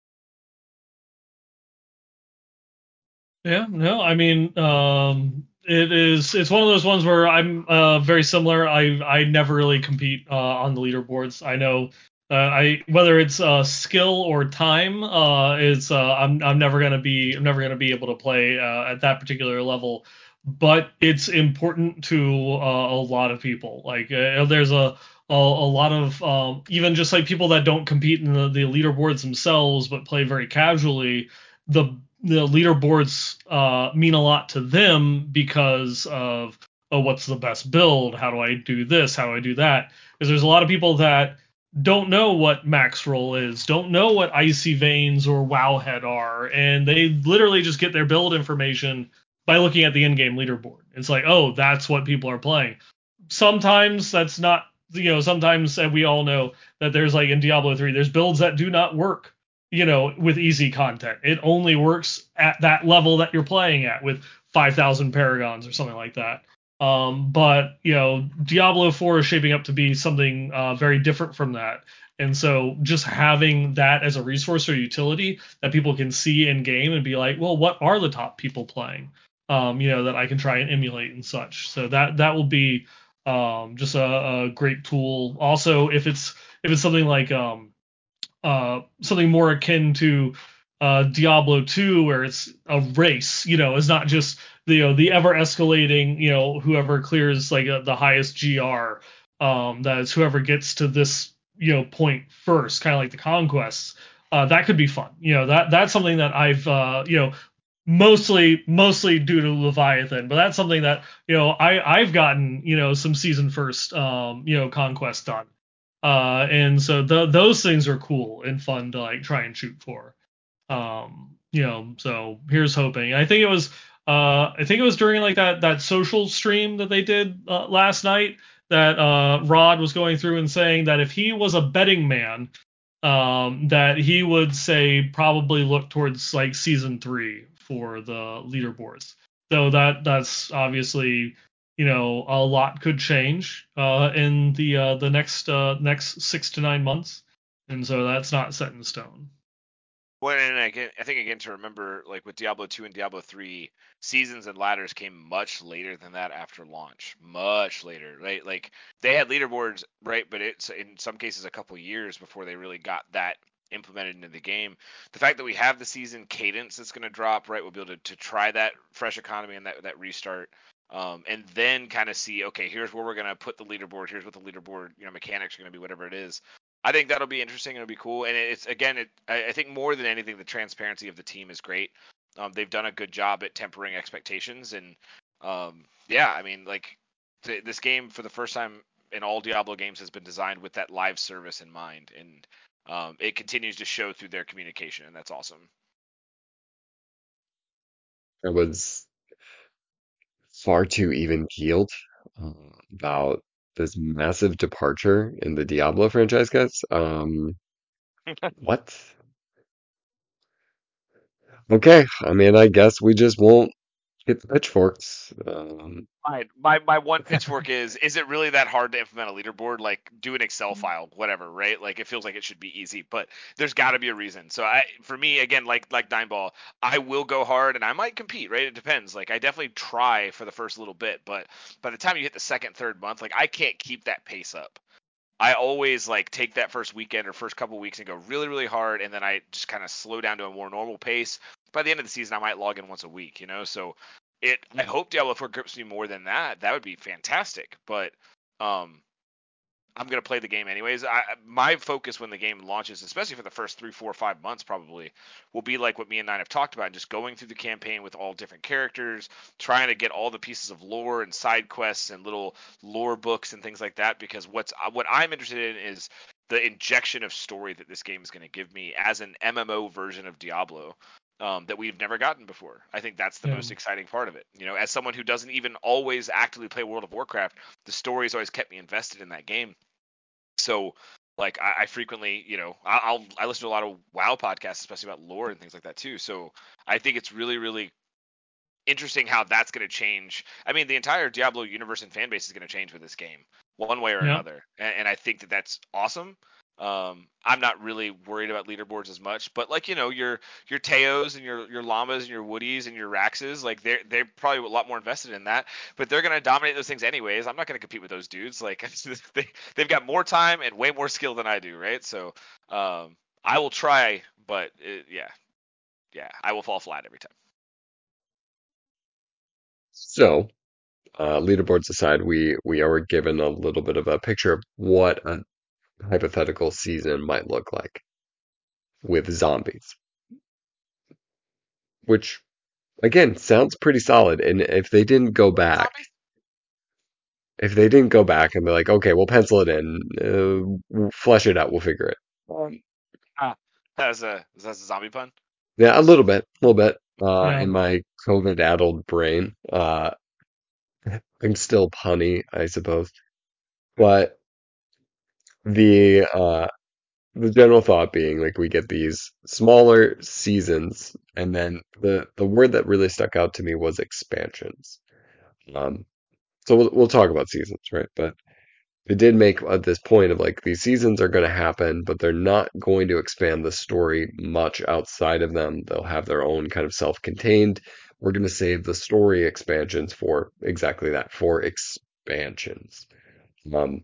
Yeah, no, I mean, um, it is. It's one of those ones where I'm uh, very similar. I I never really compete uh, on the leaderboards. I know uh, I whether it's uh, skill or time uh, is uh, I'm I'm never gonna be I'm never gonna be able to play uh, at that particular level. but it's important to uh, a lot of people. Like uh, there's a a, a lot of um, even just like people that don't compete in the, the leaderboards themselves but play very casually. The the leaderboards uh, mean a lot to them because of, oh, what's the best build? How do I do this? How do I do that? Because there's a lot of people that don't know what max roll is, don't know what icy veins or wowhead are, and they literally just get their build information by looking at the in-game leaderboard. It's like, oh, that's what people are playing. Sometimes that's not, you know, sometimes, and we all know that there's like in Diablo three, there's builds that do not work, you know, with easy content. It only works at that level that you're playing at with five thousand paragons or something like that. Um, but, you know, Diablo four is shaping up to be something uh, very different from that. And so just having that as a resource or utility that people can see in game and be like, well, what are the top people playing? Um, you know, that I can try and emulate and such. So that that will be um, just a, a great tool. Also, if it's if it's something like um, uh, something more akin to uh, Diablo two, where it's a race, you know, it's not just the, you know, the ever escalating, you know, whoever clears like uh, the highest G R, um, that is whoever gets to this, you know, point first, kind of like the conquests. Uh, that could be fun. You know, that that's something that I've, uh, you know, mostly mostly due to Leviathan, but that's something that, you know, I I've gotten, you know, some season first um you know conquest done, uh and so th- those things are cool and fun to like try and shoot for. Um, you know, so here's hoping. I think it was uh I think it was during like that that social stream that they did uh, last night that uh Rod was going through and saying that if he was a betting man, um, that he would say probably look towards like season three for the leaderboards. So that that's obviously, you know, a lot could change uh, in the uh, the next uh, next six to nine months, and so that's not set in stone. Well, and again, I think again to remember, like with Diablo two and Diablo three, seasons and ladders came much later than that after launch, much later, right? Like they had leaderboards, right? But it's in some cases a couple years before they really got that implemented into the game. The fact that we have the season cadence that's going to drop, right? We'll be able to, to try that fresh economy and that that restart. Um, and then kind of see, okay, here's where we're going to put the leaderboard. Here's what the leaderboard, you know, mechanics are going to be, whatever it is. I think that'll be interesting. It'll be cool, and it's again, it. I, I think more than anything, the transparency of the team is great. Um, they've done a good job at tempering expectations, and um, yeah, I mean, like th- this game for the first time in all Diablo games has been designed with that live service in mind, and um, it continues to show through their communication, and that's awesome. I was far too even keeled uh, about this massive departure in the Diablo franchise, guys. Um, what? Okay, I mean, I guess we just won't get the pitchforks. Um, My, my my one pitchfork is is it really that hard to implement a leaderboard? Like do an Excel file, whatever, right? Like it feels like it should be easy, but there's got to be a reason. So I for me again, like like Nineball, I will go hard and I might compete, right? It depends. Like I definitely try for the first little bit, but by the time you hit the second, third month, like I can't keep that pace up. I always like take that first weekend or first couple weeks and go really really hard, and then I just kind of slow down to a more normal pace. By the end of the season, I might log in once a week, you know. So it, I hope Diablo four grips me more than that. That would be fantastic. But um, I'm gonna play the game anyways. I, my focus when the game launches, especially for the first three, four, five months, probably will be like what me and Nine have talked about, just going through the campaign with all different characters, trying to get all the pieces of lore and side quests and little lore books and things like that. Because what's what I'm interested in is the injection of story that this game is going to give me as an M M O version of Diablo. Um, that we've never gotten before. I think that's the Yeah. most exciting part of it. You know, as someone who doesn't even always actively play World of Warcraft, the story's always kept me invested in that game. So like I, I frequently, you know, I, I'll I listen to a lot of WoW podcasts, especially about lore and things like that too. So I think it's really, really interesting how that's going to change. I mean, the entire Diablo universe and fan base is going to change with this game, one way or Yeah. another, and, and I think that that's awesome. Um, I'm not really worried about leaderboards as much, but like you know, your your Teos and your your Llamas and your Woodies and your Raxes, like they're they're probably a lot more invested in that, but they're gonna dominate those things anyways. I'm not gonna compete with those dudes. Like they they've got more time and way more skill than I do, right? So um, I will try, but it, yeah, yeah, I will fall flat every time. So, uh, leaderboards aside, we we are given a little bit of a picture of what a hypothetical season might look like with zombies, which again sounds pretty solid. And if they didn't go back, Zombies? if they didn't go back and be like, okay, we'll pencil it in, uh, we'll flesh it out, we'll figure it. Um, Ah, that's a is that a zombie pun? yeah, a little bit, a little bit. Uh, Yeah. in my COVID-addled brain, uh, I'm still punny, I suppose. But the uh, the general thought being like we get these smaller seasons, and then the the word that really stuck out to me was expansions. Um, so we'll we'll talk about seasons, right? But they did make uh, this point of like these seasons are going to happen, but they're not going to expand the story much outside of them. They'll have their own kind of self-contained. We're going to save the story expansions for exactly that, for expansions. Um,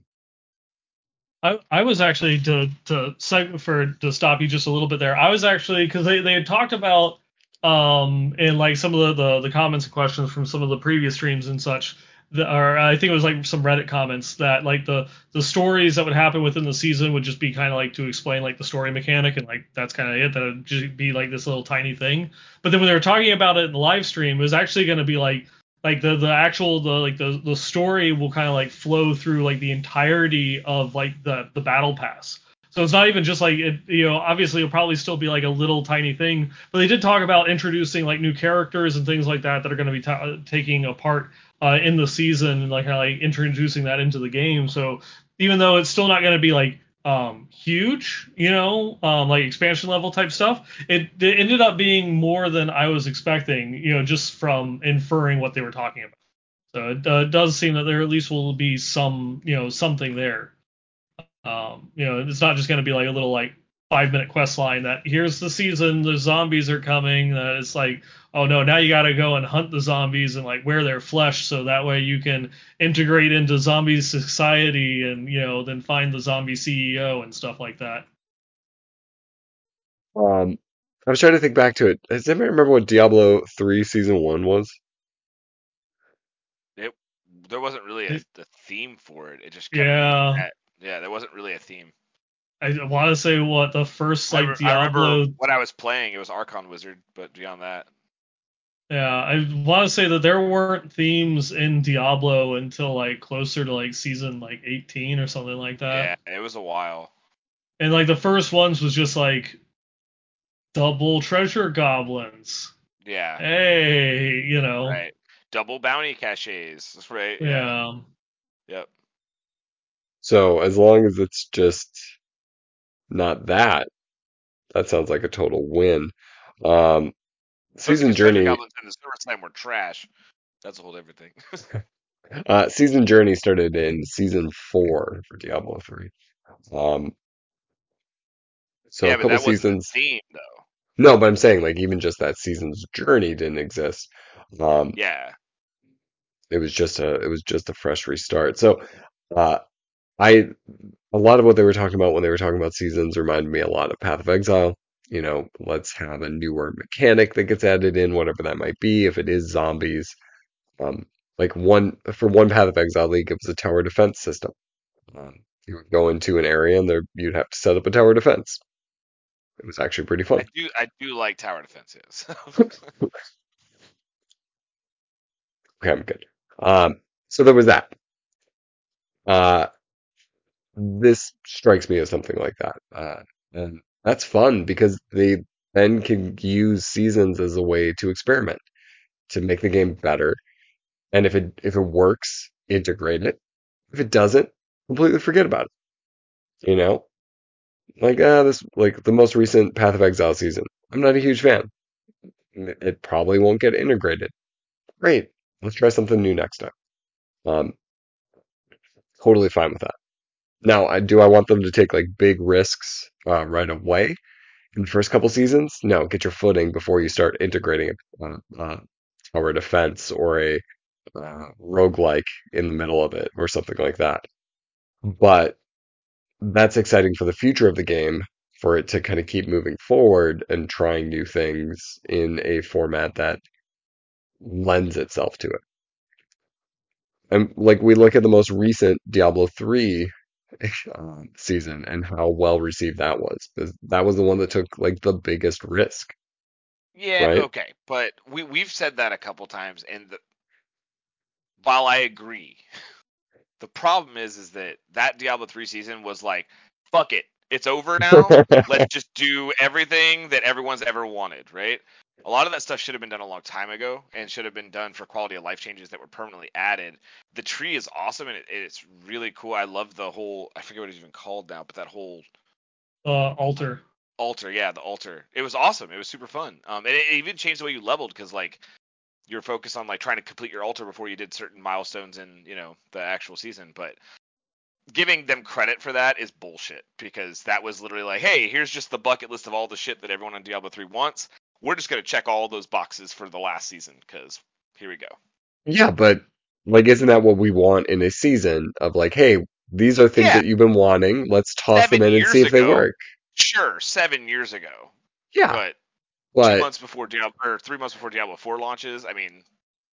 I, I was actually to to seg- for to stop you just a little bit there. I was actually because they, they had talked about um in like some of the, the the comments and questions from some of the previous streams and such that or I think it was like some Reddit comments that like the the stories that would happen within the season would just be kind of like to explain like the story mechanic and like that's kind of it, that would just be like this little tiny thing. But then when they were talking about it in the live stream, it was actually going to be like like the the actual the like the the story will kind of like flow through like the entirety of like the the battle pass. So it's not even just like it, you know, obviously it'll probably still be like a little tiny thing, but they did talk about introducing like new characters and things like that that are going to be ta taking a part uh, in the season and like kind of like introducing that into the game. So even though it's still not going to be like um huge, you know, um like expansion level type stuff, it, it ended up being more than I was expecting, you know, just from inferring what they were talking about. So it uh, does seem that there at least will be some, you know, something there. Um, you know, it's not just going to be like a little like five minute quest line that here's the season, the zombies are coming. That it's like, oh no, now you got to go and hunt the zombies and like wear their flesh so that way you can integrate into zombie society and you know then find the zombie C E O and stuff like that. um, I was trying to think back to it. Does anybody remember what Diablo three Season one was? It there wasn't really a, It, a theme for it. It just kind of yeah, yeah, there wasn't really a theme. I want to say what the first I, like re- I remember Diablo. when I was playing, it was Archon Wizard, but beyond that, Yeah, I want to say that there weren't themes in Diablo until like closer to like season like eighteen or something like that. yeah, it was a while. And like the first ones was just like double treasure goblins. Yeah, Hey, you know. right. Double bounty caches. That's right. Yeah. Yeah. Yep. So as long as it's just not that, that sounds like a total win. Um, That's Season because treasure Journey, goblins in the server time were trash. That's a whole different thing. uh, Season Journey started in season four for Diablo three. Um, so a Yeah, but couple that wasn't a seasons. theme though. No, but I'm saying like even just that season's journey didn't exist. Um, Yeah. it was just a it was just a fresh restart. So, uh, I a lot of what they were talking about when they were talking about seasons reminded me a lot of Path of Exile. You know, let's have a newer mechanic that gets added in, whatever that might be. If it is zombies, um, like one for one Path of Exile League, it was a tower defense system. Um, you would go into an area and there you'd have to set up a tower defense. It was actually pretty fun. I do I do like tower defenses. Okay, I'm good. Um, so there was that. Uh, this strikes me as something like that. Uh, and that's fun because they then can use seasons as a way to experiment, to make the game better. And if it if it works, integrate it. If it doesn't, completely forget about it. You know? Like uh this like the most recent Path of Exile season. I'm not a huge fan. It probably won't get integrated. Great. Let's try something new next time. Um, totally fine with that. Now, I do I want them to take like big risks uh, right away in the first couple seasons? No, get your footing before you start integrating a uh, uh, tower defense or a uh, roguelike in the middle of it or something like that. But that's exciting for the future of the game for it to kind of keep moving forward and trying new things in a format that lends itself to it. and like we look at the most recent Diablo three um, season and how well received that was. 'Cause that was the one that took like the biggest risk, Yeah, right? okay, but we we've said that a couple times, and the, while I agree, the problem is is that that Diablo three season was like, fuck it, it's over now. Let's just do everything that everyone's ever wanted, right? A lot of that stuff should have been done a long time ago and should have been done for quality of life changes that were permanently added. The tree is awesome and it, it's really cool. I love the whole, I forget what it's even called now, but that whole Uh, altar. altar, yeah, the altar. It was awesome. It was super fun. Um, and it, it even changed the way you leveled because like you're focused on like trying to complete your altar before you did certain milestones in you know the actual season. But giving them credit for that is bullshit because that was literally like, hey, here's just the bucket list of all the shit that everyone on Diablo three wants. We're just gonna check all those boxes for the last season because here we go. Yeah, but like, isn't that what we want in a season of like, hey, these are things Yeah, that you've been wanting. Let's toss them seven in and see years if they ago, work. sure, seven years ago, Yeah, but two but months before Diablo or three months before Diablo four launches, I mean,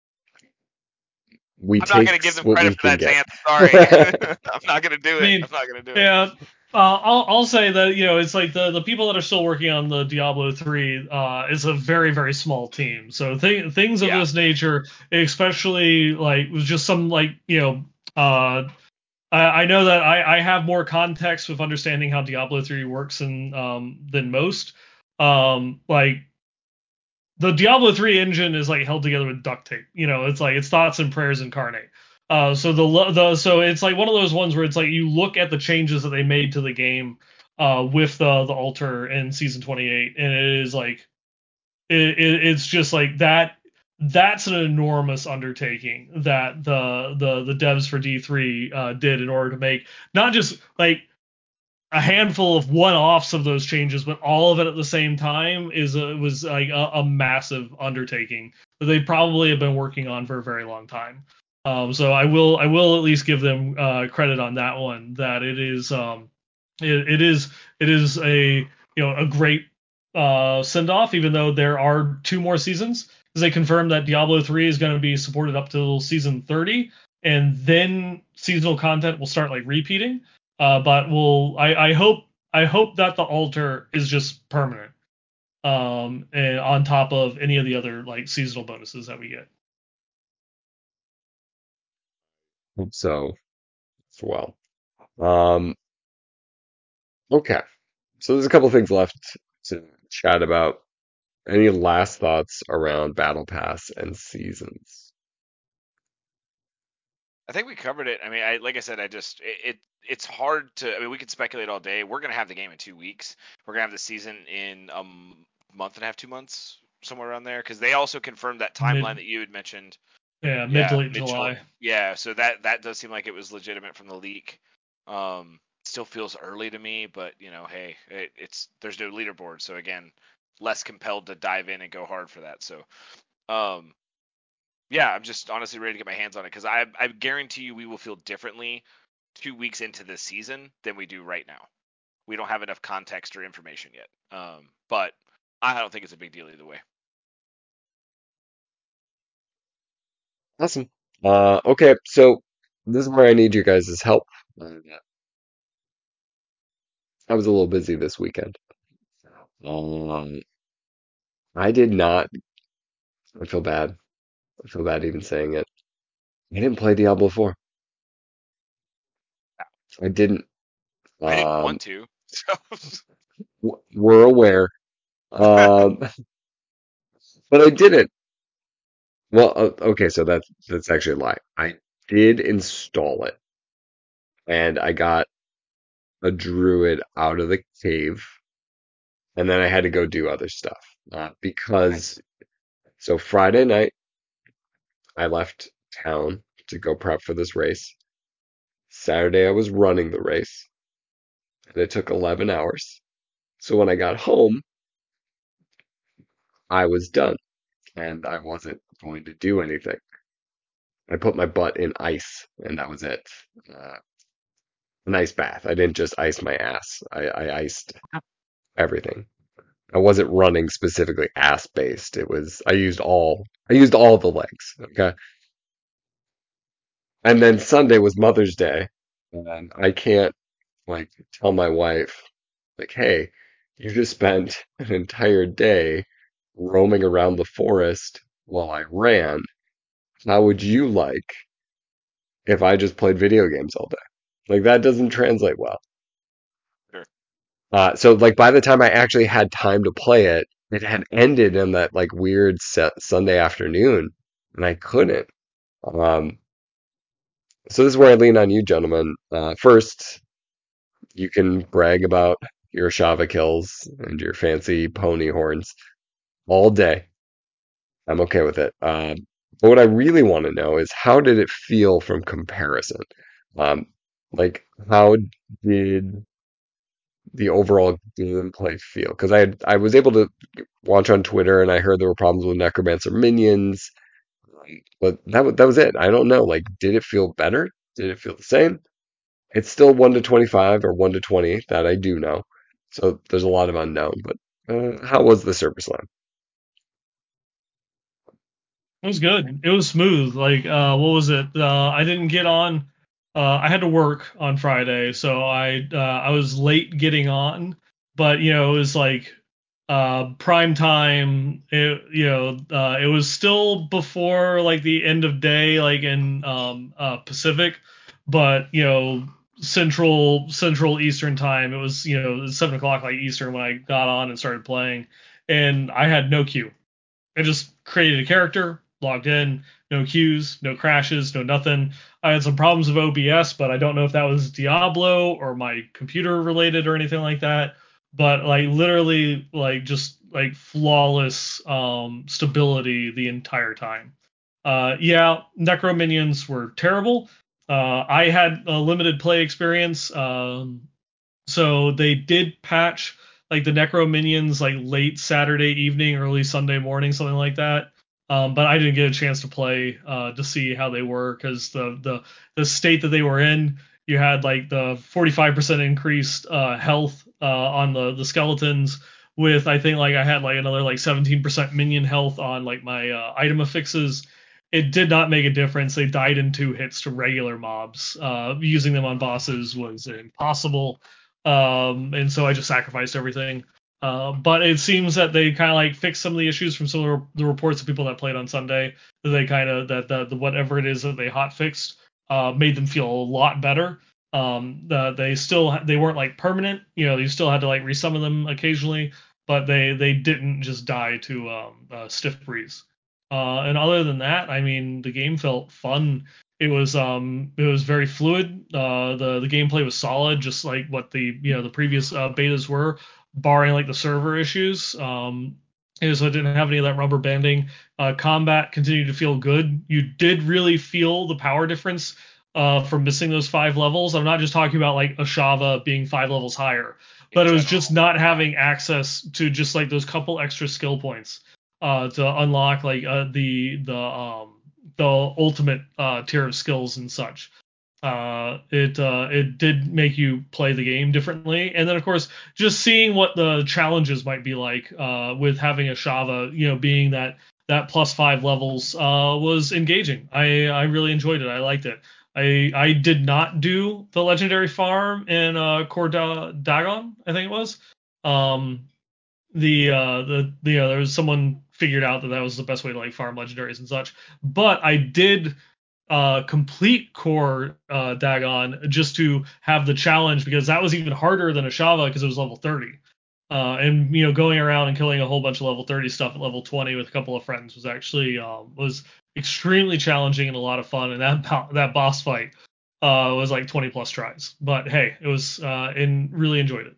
we I'm not take gonna give them what credit we for can that, get. Zance. Sorry, I'm not gonna do I it. mean, I'm not gonna do it. yeah. Uh, I'll I'll say that you know it's like the the people that are still working on the Diablo three uh, is a very very small team. So th- things of Yeah, this nature, especially like was just some like you know uh, I, I know that I, I have more context with understanding how Diablo three works than um, than most. Um, like the Diablo three engine is like held together with duct tape. You know, it's like it's thoughts and prayers incarnate. Uh, so the the so it's like one of those ones where it's like you look at the changes that they made to the game uh, with the the altar in season twenty-eight, and it is like it, it, it's just like that. That's an enormous undertaking that the the the devs for D three uh, did in order to make not just like a handful of one-offs of those changes, but all of it at the same time is a, was like a, a massive undertaking that they probably have been working on for a very long time. Um, so I will I will at least give them uh, credit on that one. That it is um, it, it is it is a you know a great uh, send off, even though there are two more seasons. Because they confirmed that Diablo three is going to be supported up till season thirty, and then seasonal content will start like repeating. Uh, but we'll I, I hope I hope that the altar is just permanent. Um, and on top of any of the other like seasonal bonuses that we get. So, as well. Um, okay. So there's a couple things left to chat about. Any last thoughts around Battle Pass and seasons? I think we covered it. I mean, I like I said, I just it, it it's hard to. I mean, we could speculate all day. We're gonna have the game in two weeks. We're gonna have the season in a m- month and a half, two months, somewhere around there. Because they also confirmed that timeline Mid that you had mentioned. yeah, mid to Yeah, late mid July. July. Yeah, so that that does seem like it was legitimate from the leak. Um, still feels early to me, but you know, hey, it, it's there's no leaderboard, so again, less compelled to dive in and go hard for that. So, um, yeah, I'm just honestly ready to get my hands on it because I I guarantee you we will feel differently two weeks into this season than we do right now. We don't have enough context or information yet. Um, but I don't think it's a big deal either way. Awesome. Uh, okay, so this is where I need you guys' help. Uh, I was a little busy this weekend. Um, I did not. I feel bad. I feel bad even saying it. I didn't play Diablo four. I didn't. I didn't Um, want to, so w- we're aware. Um, but I didn't. Well, uh, okay, so that's that's actually a lie. I did install it, and I got a druid out of the cave, and then I had to go do other stuff. Uh, because nice. so Friday night, I left town to go prep for this race. Saturday, I was running the race, and it took eleven hours. So when I got home, I was done, and I wasn't going to do anything. I put my butt in ice, and that was it. Uh, an ice bath. I didn't just ice my ass. I, I iced everything. I wasn't running specifically ass based. It was I used all I used all the legs. Okay. And then Sunday was Mother's Day, and I can't like tell my wife, like, hey, you just spent an entire day roaming around the forest while I ran. How would you like if I just played video games all day? Like that doesn't translate well. Sure. Uh, so like by the time I actually had time to play it, it had ended in that like weird set Sunday afternoon, and I couldn't. Um, so this is where I lean on you, gentlemen. Uh, first, you can brag about your Shava kills and your fancy pony horns all day. I'm okay with it. Um, but what I really want to know is how did it feel from comparison? Um, like how did the overall gameplay feel? Because I had, I was able to watch on Twitter and I heard there were problems with Necromancer minions, um, but that wa- that was it. I don't know. Like, did it feel better? Did it feel the same? It's still one to twenty-five or one to twenty, that I do know. So there's a lot of unknown, but uh, how was the service line? It was good. It was smooth. Like, uh, what was it? Uh, I didn't get on. Uh, I had to work on Friday, so I uh, I was late getting on. But you know, it was like uh, prime time. It, you know, uh, it was still before like the end of day, like in um, uh, Pacific, but you know, Central Central Eastern time. It was you know seven o'clock like Eastern when I got on and started playing, and I had no queue. I just created a character, logged in, no queues, no crashes, no nothing. I had some problems with O B S, but I don't know if that was Diablo or my computer related or anything like that. But like literally, like just like flawless um, stability the entire time. Uh, yeah, Necro minions were terrible. Uh, I had a limited play experience. Um, so they did patch like the Necro minions like late Saturday evening, early Sunday morning, something like that. Um, but I didn't get a chance to play uh, to see how they were because the the the state that they were in, you had like the forty-five percent increased uh, health uh, on the the skeletons. With I think like I had like another like seventeen percent minion health on like my uh, item affixes. It did not make a difference. They died in two hits to regular mobs. Uh, using them on bosses was impossible, um, and so I just sacrificed everything. Uh, but it seems that they kind of like fixed some of the issues from some of the reports of people that played on Sunday. That they kind of that the, the whatever it is that they hot fixed uh, made them feel a lot better. Um, the, they still they weren't like permanent. You know, you still had to like resummon them occasionally, but they they didn't just die to um, uh, stiff breeze. Uh, and other than that, I mean, the game felt fun. It was um it was very fluid. Uh, the the gameplay was solid, just like what the you know the previous uh, betas were, barring like the server issues. Um, and so it didn't have any of that rubber banding. Uh, combat continued to feel good. You did really feel the power difference uh, from missing those five levels. I'm not just talking about like Ashava being five levels higher, In but it was just general. not Yeah. having access to just like those couple extra skill points uh, to unlock like uh, the the um the ultimate uh, tier of skills and such. Uh, it uh, it did make you play the game differently, and then of course just seeing what the challenges might be like uh, with having a Shava, you know, being that that plus five levels uh, was engaging. I I really enjoyed it. I liked it. I I did not do the legendary farm in uh, Corda Dagon, I think it was. Um, the uh the, the you know there was someone figured out that that was the best way to like farm legendaries and such. But I did uh complete core uh Dagon just to have the challenge because that was even harder than Ashava because it was level thirty. Uh, and you know, going around and killing a whole bunch of level thirty stuff at level twenty with a couple of friends was actually um, was extremely challenging and a lot of fun. And that that boss fight uh, was like twenty plus tries. But hey, it was uh, and really enjoyed it.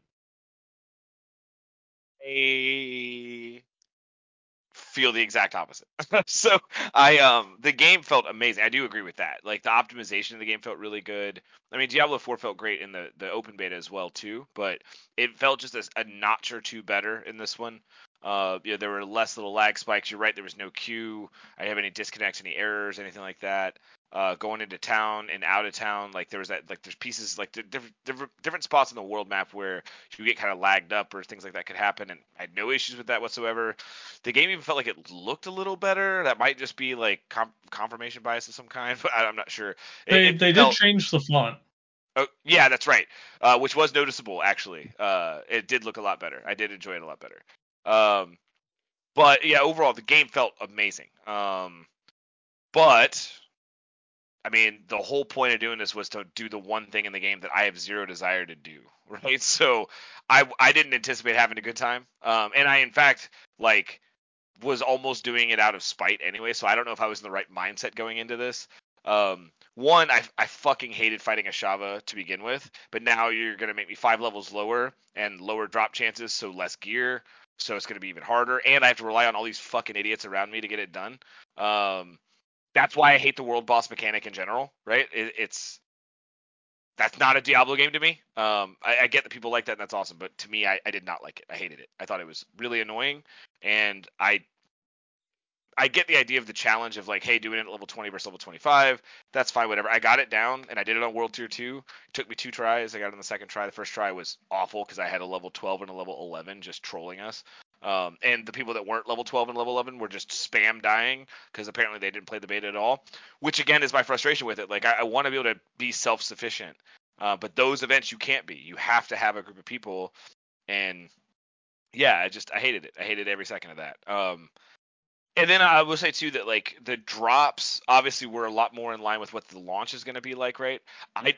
I feel the exact opposite. So I um the game felt amazing. I do agree with that. Like the optimization of the game felt really good. I mean Diablo four felt great in the the open beta as well too, but it felt just as a notch or two better in this one. Uh, you know, there were less little lag spikes. You're right, there was no queue. I didn't have any disconnects, any errors, anything like that. uh, going into town and out of town. Like there was that, like there's pieces, like different, different, different spots in the world map where you get kind of lagged up or things like that could happen. And I had no issues with that whatsoever. The game even felt like it looked a little better. That might just be like com- confirmation bias of some kind, but I'm not sure. It, They it they did felt, change the font. oh, yeah, that's right. Uh, which was noticeable actually. Uh, it did look a lot better. I did enjoy it a lot better. Um, but yeah, overall the game felt amazing. Um, but I mean, the whole point of doing this was to do the one thing in the game that I have zero desire to do, right? So I I didn't anticipate having a good time. Um, and I in fact like was almost doing it out of spite anyway. So I don't know if I was in the right mindset going into this. Um, one, I, I fucking hated fighting a Shava to begin with, but now you're gonna make me five levels lower and lower drop chances, so less gear, so it's gonna be even harder, and I have to rely on all these fucking idiots around me to get it done. Um, that's why I hate the world boss mechanic in general, right? It, it's that's not a Diablo game to me. Um, I, I get that people like that, and that's awesome, but to me, I, I did not like it. I hated it. I thought it was really annoying, and I I get the idea of the challenge of like, hey, doing it at level twenty versus level twenty-five. That's fine, whatever. I got it down, and I did it on World Tier two. It took me two tries. I got it on the second try. The first try was awful because I had a level twelve and a level eleven just trolling us. Um, and the people that weren't level twelve and level eleven were just spam dying because apparently they didn't play the beta at all, which again is my frustration with it. Like, I, I want to be able to be self-sufficient, uh, but those events you can't be. You have to have a group of people, and yeah, I just I hated it. I hated every second of that. Um, and then I will say too that like the drops obviously were a lot more in line with what the launch is going to be like, right? I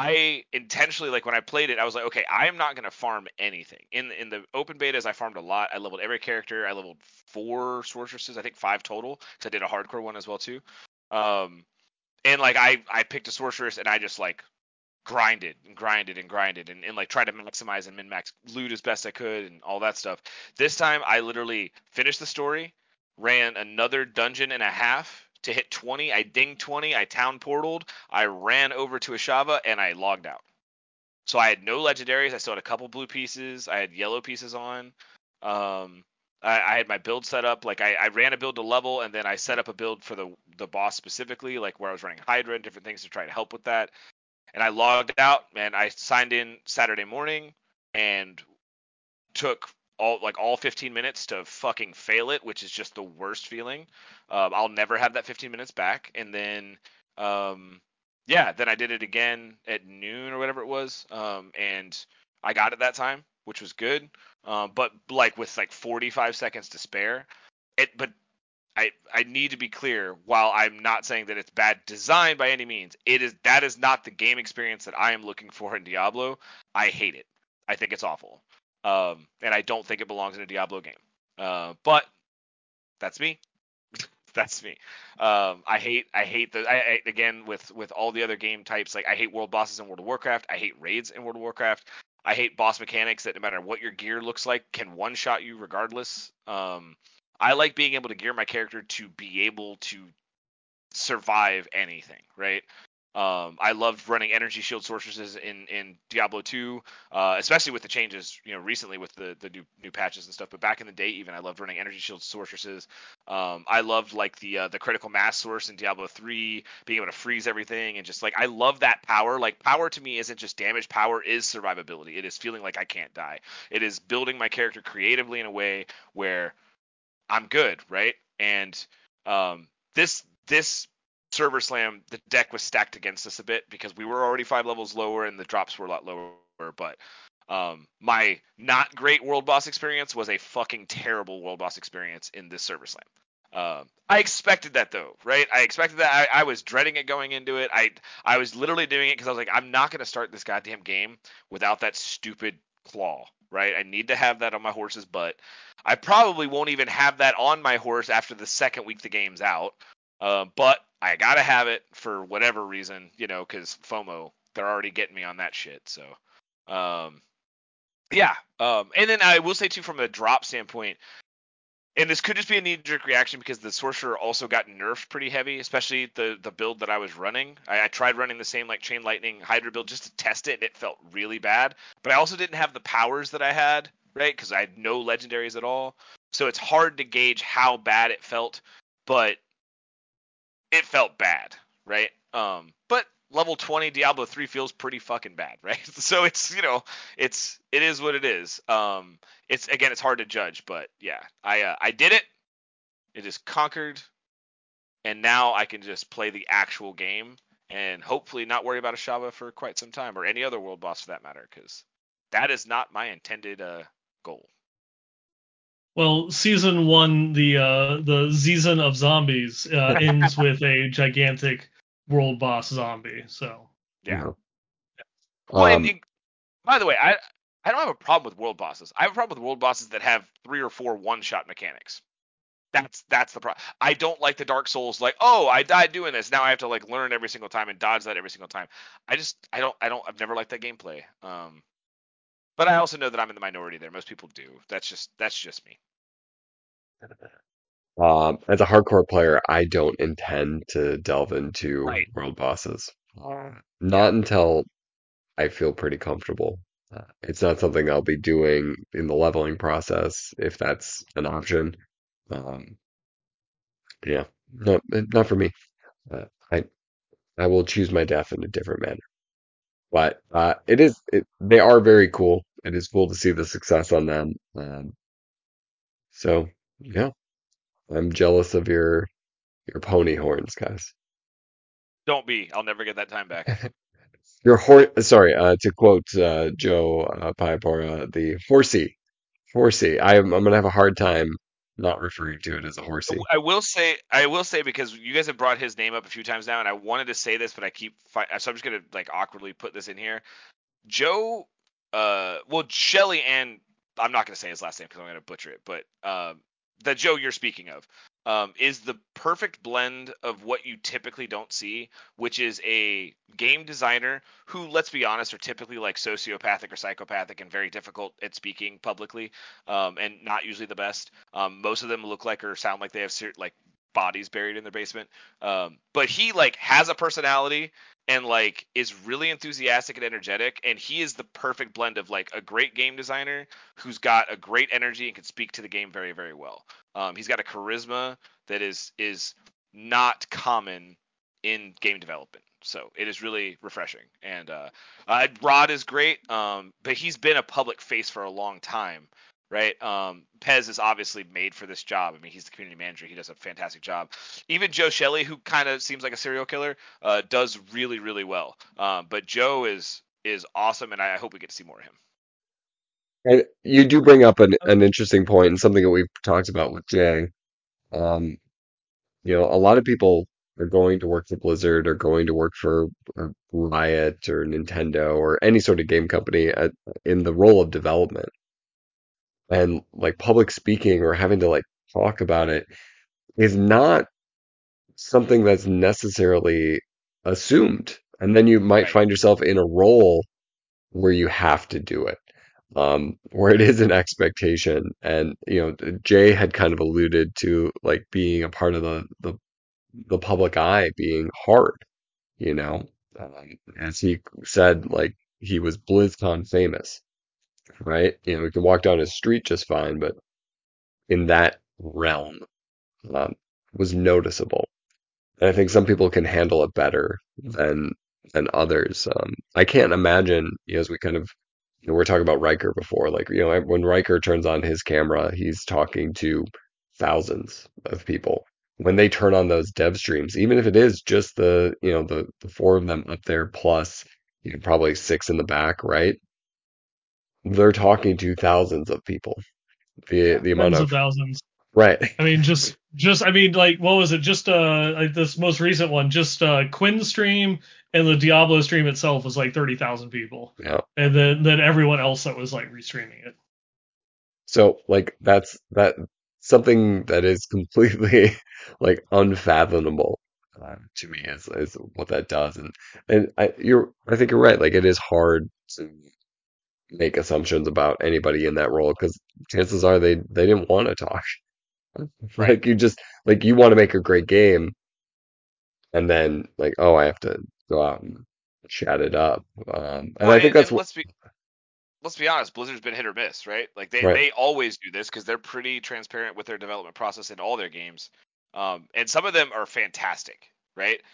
I intentionally, like when I played it, I was like, okay, I am not going to farm anything. In in the open betas, I farmed a lot. I leveled every character. I leveled four sorceresses, I think five total, because I did a hardcore one as well too. Um, and like I I picked a sorceress and I just like grinded and grinded and grinded and, and like tried to maximize and min max loot as best I could and all that stuff. This time I literally finished the story, ran another dungeon and a half to hit twenty. I dinged twenty. I town portaled. I ran over to Ashava and I logged out. So I had no legendaries. I still had a couple blue pieces. I had yellow pieces on. Um, I, I had my build set up. Like I, I ran a build to level and then I set up a build for the the boss specifically, like where I was running Hydra and different things to try to help with that. And I logged out and I signed in Saturday morning and took all like all fifteen minutes to fucking fail it, which is just the worst feeling. Um, I'll never have that fifteen minutes back. And then, um, yeah, then I did it again at noon or whatever it was, um, and I got it that time, which was good. Um, but like with like forty-five seconds to spare, it. But I, I need to be clear, while I'm not saying that it's bad design by any means, it is that is not the game experience that I am looking for in Diablo. I hate it. I think it's awful. Um, and I don't think it belongs in a Diablo game. Uh, but that's me. That's me. Um, I hate I hate the I, I again with with all the other game types, like I hate world bosses in World of Warcraft. I hate raids in World of Warcraft. I hate boss mechanics that no matter what your gear looks like can one shot you regardless. Um, I like being able to gear my character to be able to survive anything, right? Um, I loved running energy shield sorceresses in, in Diablo two, uh, especially with the changes, you know, recently with the, the new new patches and stuff. But back in the day, even I loved running energy shield sorceresses. Um, I loved like the uh, the critical mass source in Diablo three, being able to freeze everything and just like I love that power. Like power to me isn't just damage. Power is survivability. It is feeling like I can't die. It is building my character creatively in a way where I'm good, right? And um, this this server slam, the deck was stacked against us a bit because we were already five levels lower and the drops were a lot lower. But um, my not great world boss experience was a fucking terrible world boss experience in this server slam. Um, I expected that though, right? I expected that. I, I was dreading it going into it. I I was literally doing it because I was like, I'm not going to start this goddamn game without that stupid claw, right? I need to have that on my horse's butt. I probably won't even have that on my horse after the second week the game's out. Uh, but I gotta have it for whatever reason, you know, because FOMO, they're already getting me on that shit. So, um, yeah. Um, and then I will say too, from a drop standpoint, and this could just be a knee-jerk reaction because the sorcerer also got nerfed pretty heavy, especially the the build that I was running. I, I tried running the same like chain lightning Hydra build just to test it, and it felt really bad. But I also didn't have the powers that I had, right? Because I had no legendaries at all, so it's hard to gauge how bad it felt. But it felt bad, right? Um, but level twenty Diablo three feels pretty fucking bad, right? So it's, you know, it's it is what it is. Um, it's again, it's hard to judge, but yeah, I uh, I did it. It is conquered, and now I can just play the actual game and hopefully not worry about Ashaba for quite some time, or any other world boss for that matter, because that is not my intended uh, goal. Well, season one, the uh, the season of zombies uh, ends with a gigantic world boss zombie. So Yeah. Yeah. Well, and, Um, and by the way, I I don't have a problem with world bosses. I have a problem with world bosses that have three or four one-shot mechanics. That's that's the problem. I don't like the Dark Souls. Like, oh, I died doing this. Now I have to like learn every single time and dodge that every single time. I just I don't I don't I've never liked that gameplay. Um, but I also know that I'm in the minority there. Most people do. That's just that's just me. um, as a hardcore player, I don't intend to delve into Right. world bosses. Uh, Yeah. Not until I feel pretty comfortable. Uh, it's not something I'll be doing in the leveling process if that's an option. Um, yeah, not not for me. Uh, I I will choose my death in a different manner. But uh, it is it, they are very cool. It is cool to see the success on them. Um, so yeah, I'm jealous of your your pony horns, guys. Don't be. I'll never get that time back. Your horse. Sorry, uh, to quote uh, Joe uh, Piapora, the horsey, horsey. I'm I'm gonna have a hard time not referring to it as a horsey. I will say, I will say because you guys have brought his name up a few times now, and I wanted to say this, but I keep, fi- so I'm just gonna like awkwardly put this in here. Joe, uh, well, Shelley, and I'm not gonna say his last name because I'm gonna butcher it, but um, the Joe you're speaking of, um, is the perfect blend of what you typically don't see, which is a game designer who, let's be honest, are typically like sociopathic or psychopathic and very difficult at speaking publicly, um, and not usually the best. Um, most of them look like or sound like they have ser- like bodies buried in their basement. Um, but he like has a personality and like is really enthusiastic and energetic, and he is the perfect blend of like a great game designer who's got a great energy and can speak to the game very very well. Um, he's got a charisma that is is not common in game development, so it is really refreshing. And uh, uh, Rod is great, um, but he's been a public face for a long time, right? Um, Pez is obviously made for this job. I mean, he's the community manager. He does a fantastic job. Even Joe Shelley, who kind of seems like a serial killer, uh, does really, really well. Um, but Joe is is awesome, and I, I hope we get to see more of him. And you do bring up an an interesting point and something that we've talked about with Jay. Um, you know, a lot of people are going to work for Blizzard or going to work for uh, Riot or Nintendo or any sort of game company at, in the role of development. And like public speaking or having to like talk about it is not something that's necessarily assumed. And then you might Right. find yourself in a role where you have to do it, um, where it is an expectation. And, you know, Jay had kind of alluded to like being a part of the, the, the public eye being hard, you know, um, as he said, like he was BlizzCon famous, right? You know, we can walk down his street just fine, but in that realm, um, was noticeable. And I think some people can handle it better than than others. Um, I can't imagine, you know, as we kind of, you know, we're talking about Riker before, like, you know, when Riker turns on his camera, he's talking to thousands of people. When they turn on those dev streams, even if it is just the, you know, the, the four of them up there plus, you know, probably six in the back, right? They're talking to thousands of people. The Yeah. the amount tens of of thousands. right. I mean, just just I mean, like, what was it? Just uh, like this most recent one, just uh, Quinn's stream and the Diablo stream itself was like thirty thousand people, Yeah. and then then everyone else that was like restreaming it. So like that's that something that is completely like unfathomable uh, to me is is what that does. And and I you're I think you're right. Like it is hard to make assumptions about anybody in that role because chances are they they didn't want to talk. Right. Like you just like you want to make a great game and then like oh I have to go out and chat it up. Um, and Well, I think and, that's and what let's be let's be honest, Blizzard's been hit or miss, right? Like they right. they always do this because they're pretty transparent with their development process in all their games. Um, and some of them are fantastic, right?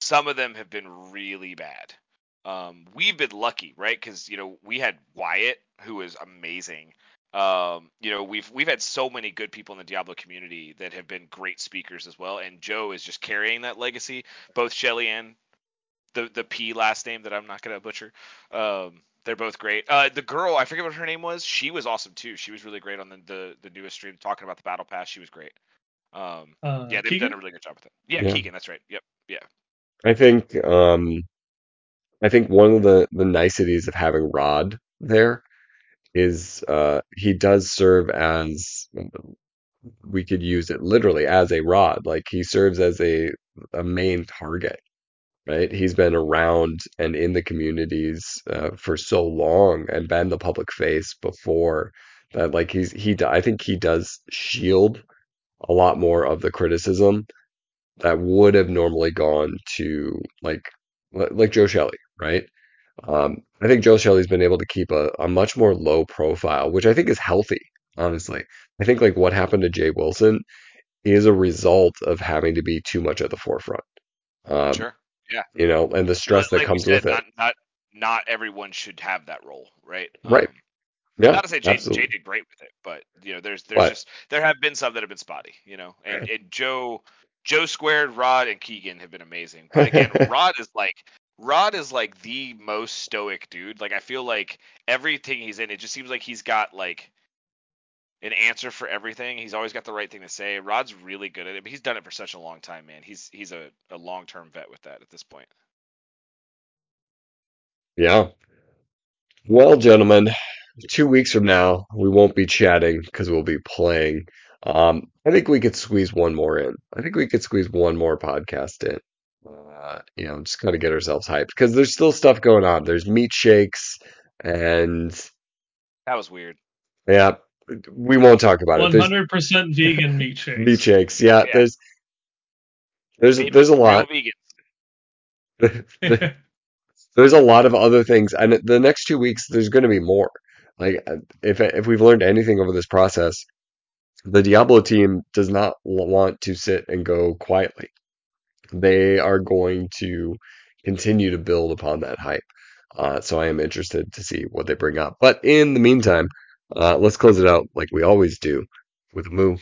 some of them have been really bad. Um, we've been lucky, right? Because you know we had Wyatt, who was amazing. Um, you know we've we've had so many good people in the Diablo community that have been great speakers as well, and Joe is just carrying that legacy. Both Shelly and the the P last name that I'm not gonna butcher. Um, they're both great. Uh, the girl, I forget what her name was. She was awesome too. She was really great on the the, the newest stream talking about the battle pass. She was great. Um, Uh, yeah, they've done a Keegan? really good job with it. Yeah, Yeah. Keegan, that's right. Yep, yeah. I think um I think one of the the niceties of having Rod there is uh he does serve as we could use it literally as a rod. Like he serves as a a main target, right? He's been around and in the communities uh, for so long and been the public face before that. Like he's he, I think he does shield a lot more of the criticism that would have normally gone to like like Joe Shelley, right? Um, I think Joe Shelley's been able to keep a, a much more low profile, which I think is healthy, honestly. I think like what happened to Jay Wilson is a result of having to be too much at the forefront. Um, Sure. Yeah. you know, and the Like, stress that like we comes with said, it. not not not everyone should have that role, right? Right. Um, Yeah, not to say Jay Jay absolutely. did great with it, but you know, there's there's But just there have been some that have been spotty, you know, and and Joe Joe squared, Rod, and Keegan have been amazing. But again, Rod is like Rod is like the most stoic dude. Like I feel like everything he's in, it just seems like he's got like an answer for everything. He's always got the right thing to say. Rod's really good at it, but he's done it for such a long time, man. He's he's a, a long term vet with that at this point. yeah. Well, gentlemen, two weeks from now, we won't be chatting because we'll be playing. Um, I think we could squeeze one more in. I think we could squeeze one more podcast in. Uh, you know, just kind of get ourselves hyped because there's still stuff going on. There's meat shakes and That was weird. yeah, we won't talk about it. There's one hundred percent vegan meat meat shakes. shakes. Oh Yeah, yeah, there's there's made with there's a real lot. vegans. There's a lot of other things, and the next two weeks there's going to be more. Like if if we've learned anything over this process, the Diablo team does not want to sit and go quietly. They are going to continue to build upon that hype. Uh, so I am interested to see what they bring up. But in the meantime, uh, let's close it out like we always do with a moo.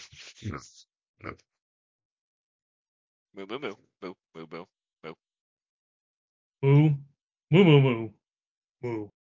Moo moo moo moo moo moo moo. Moo, moo, moo, moo, moo.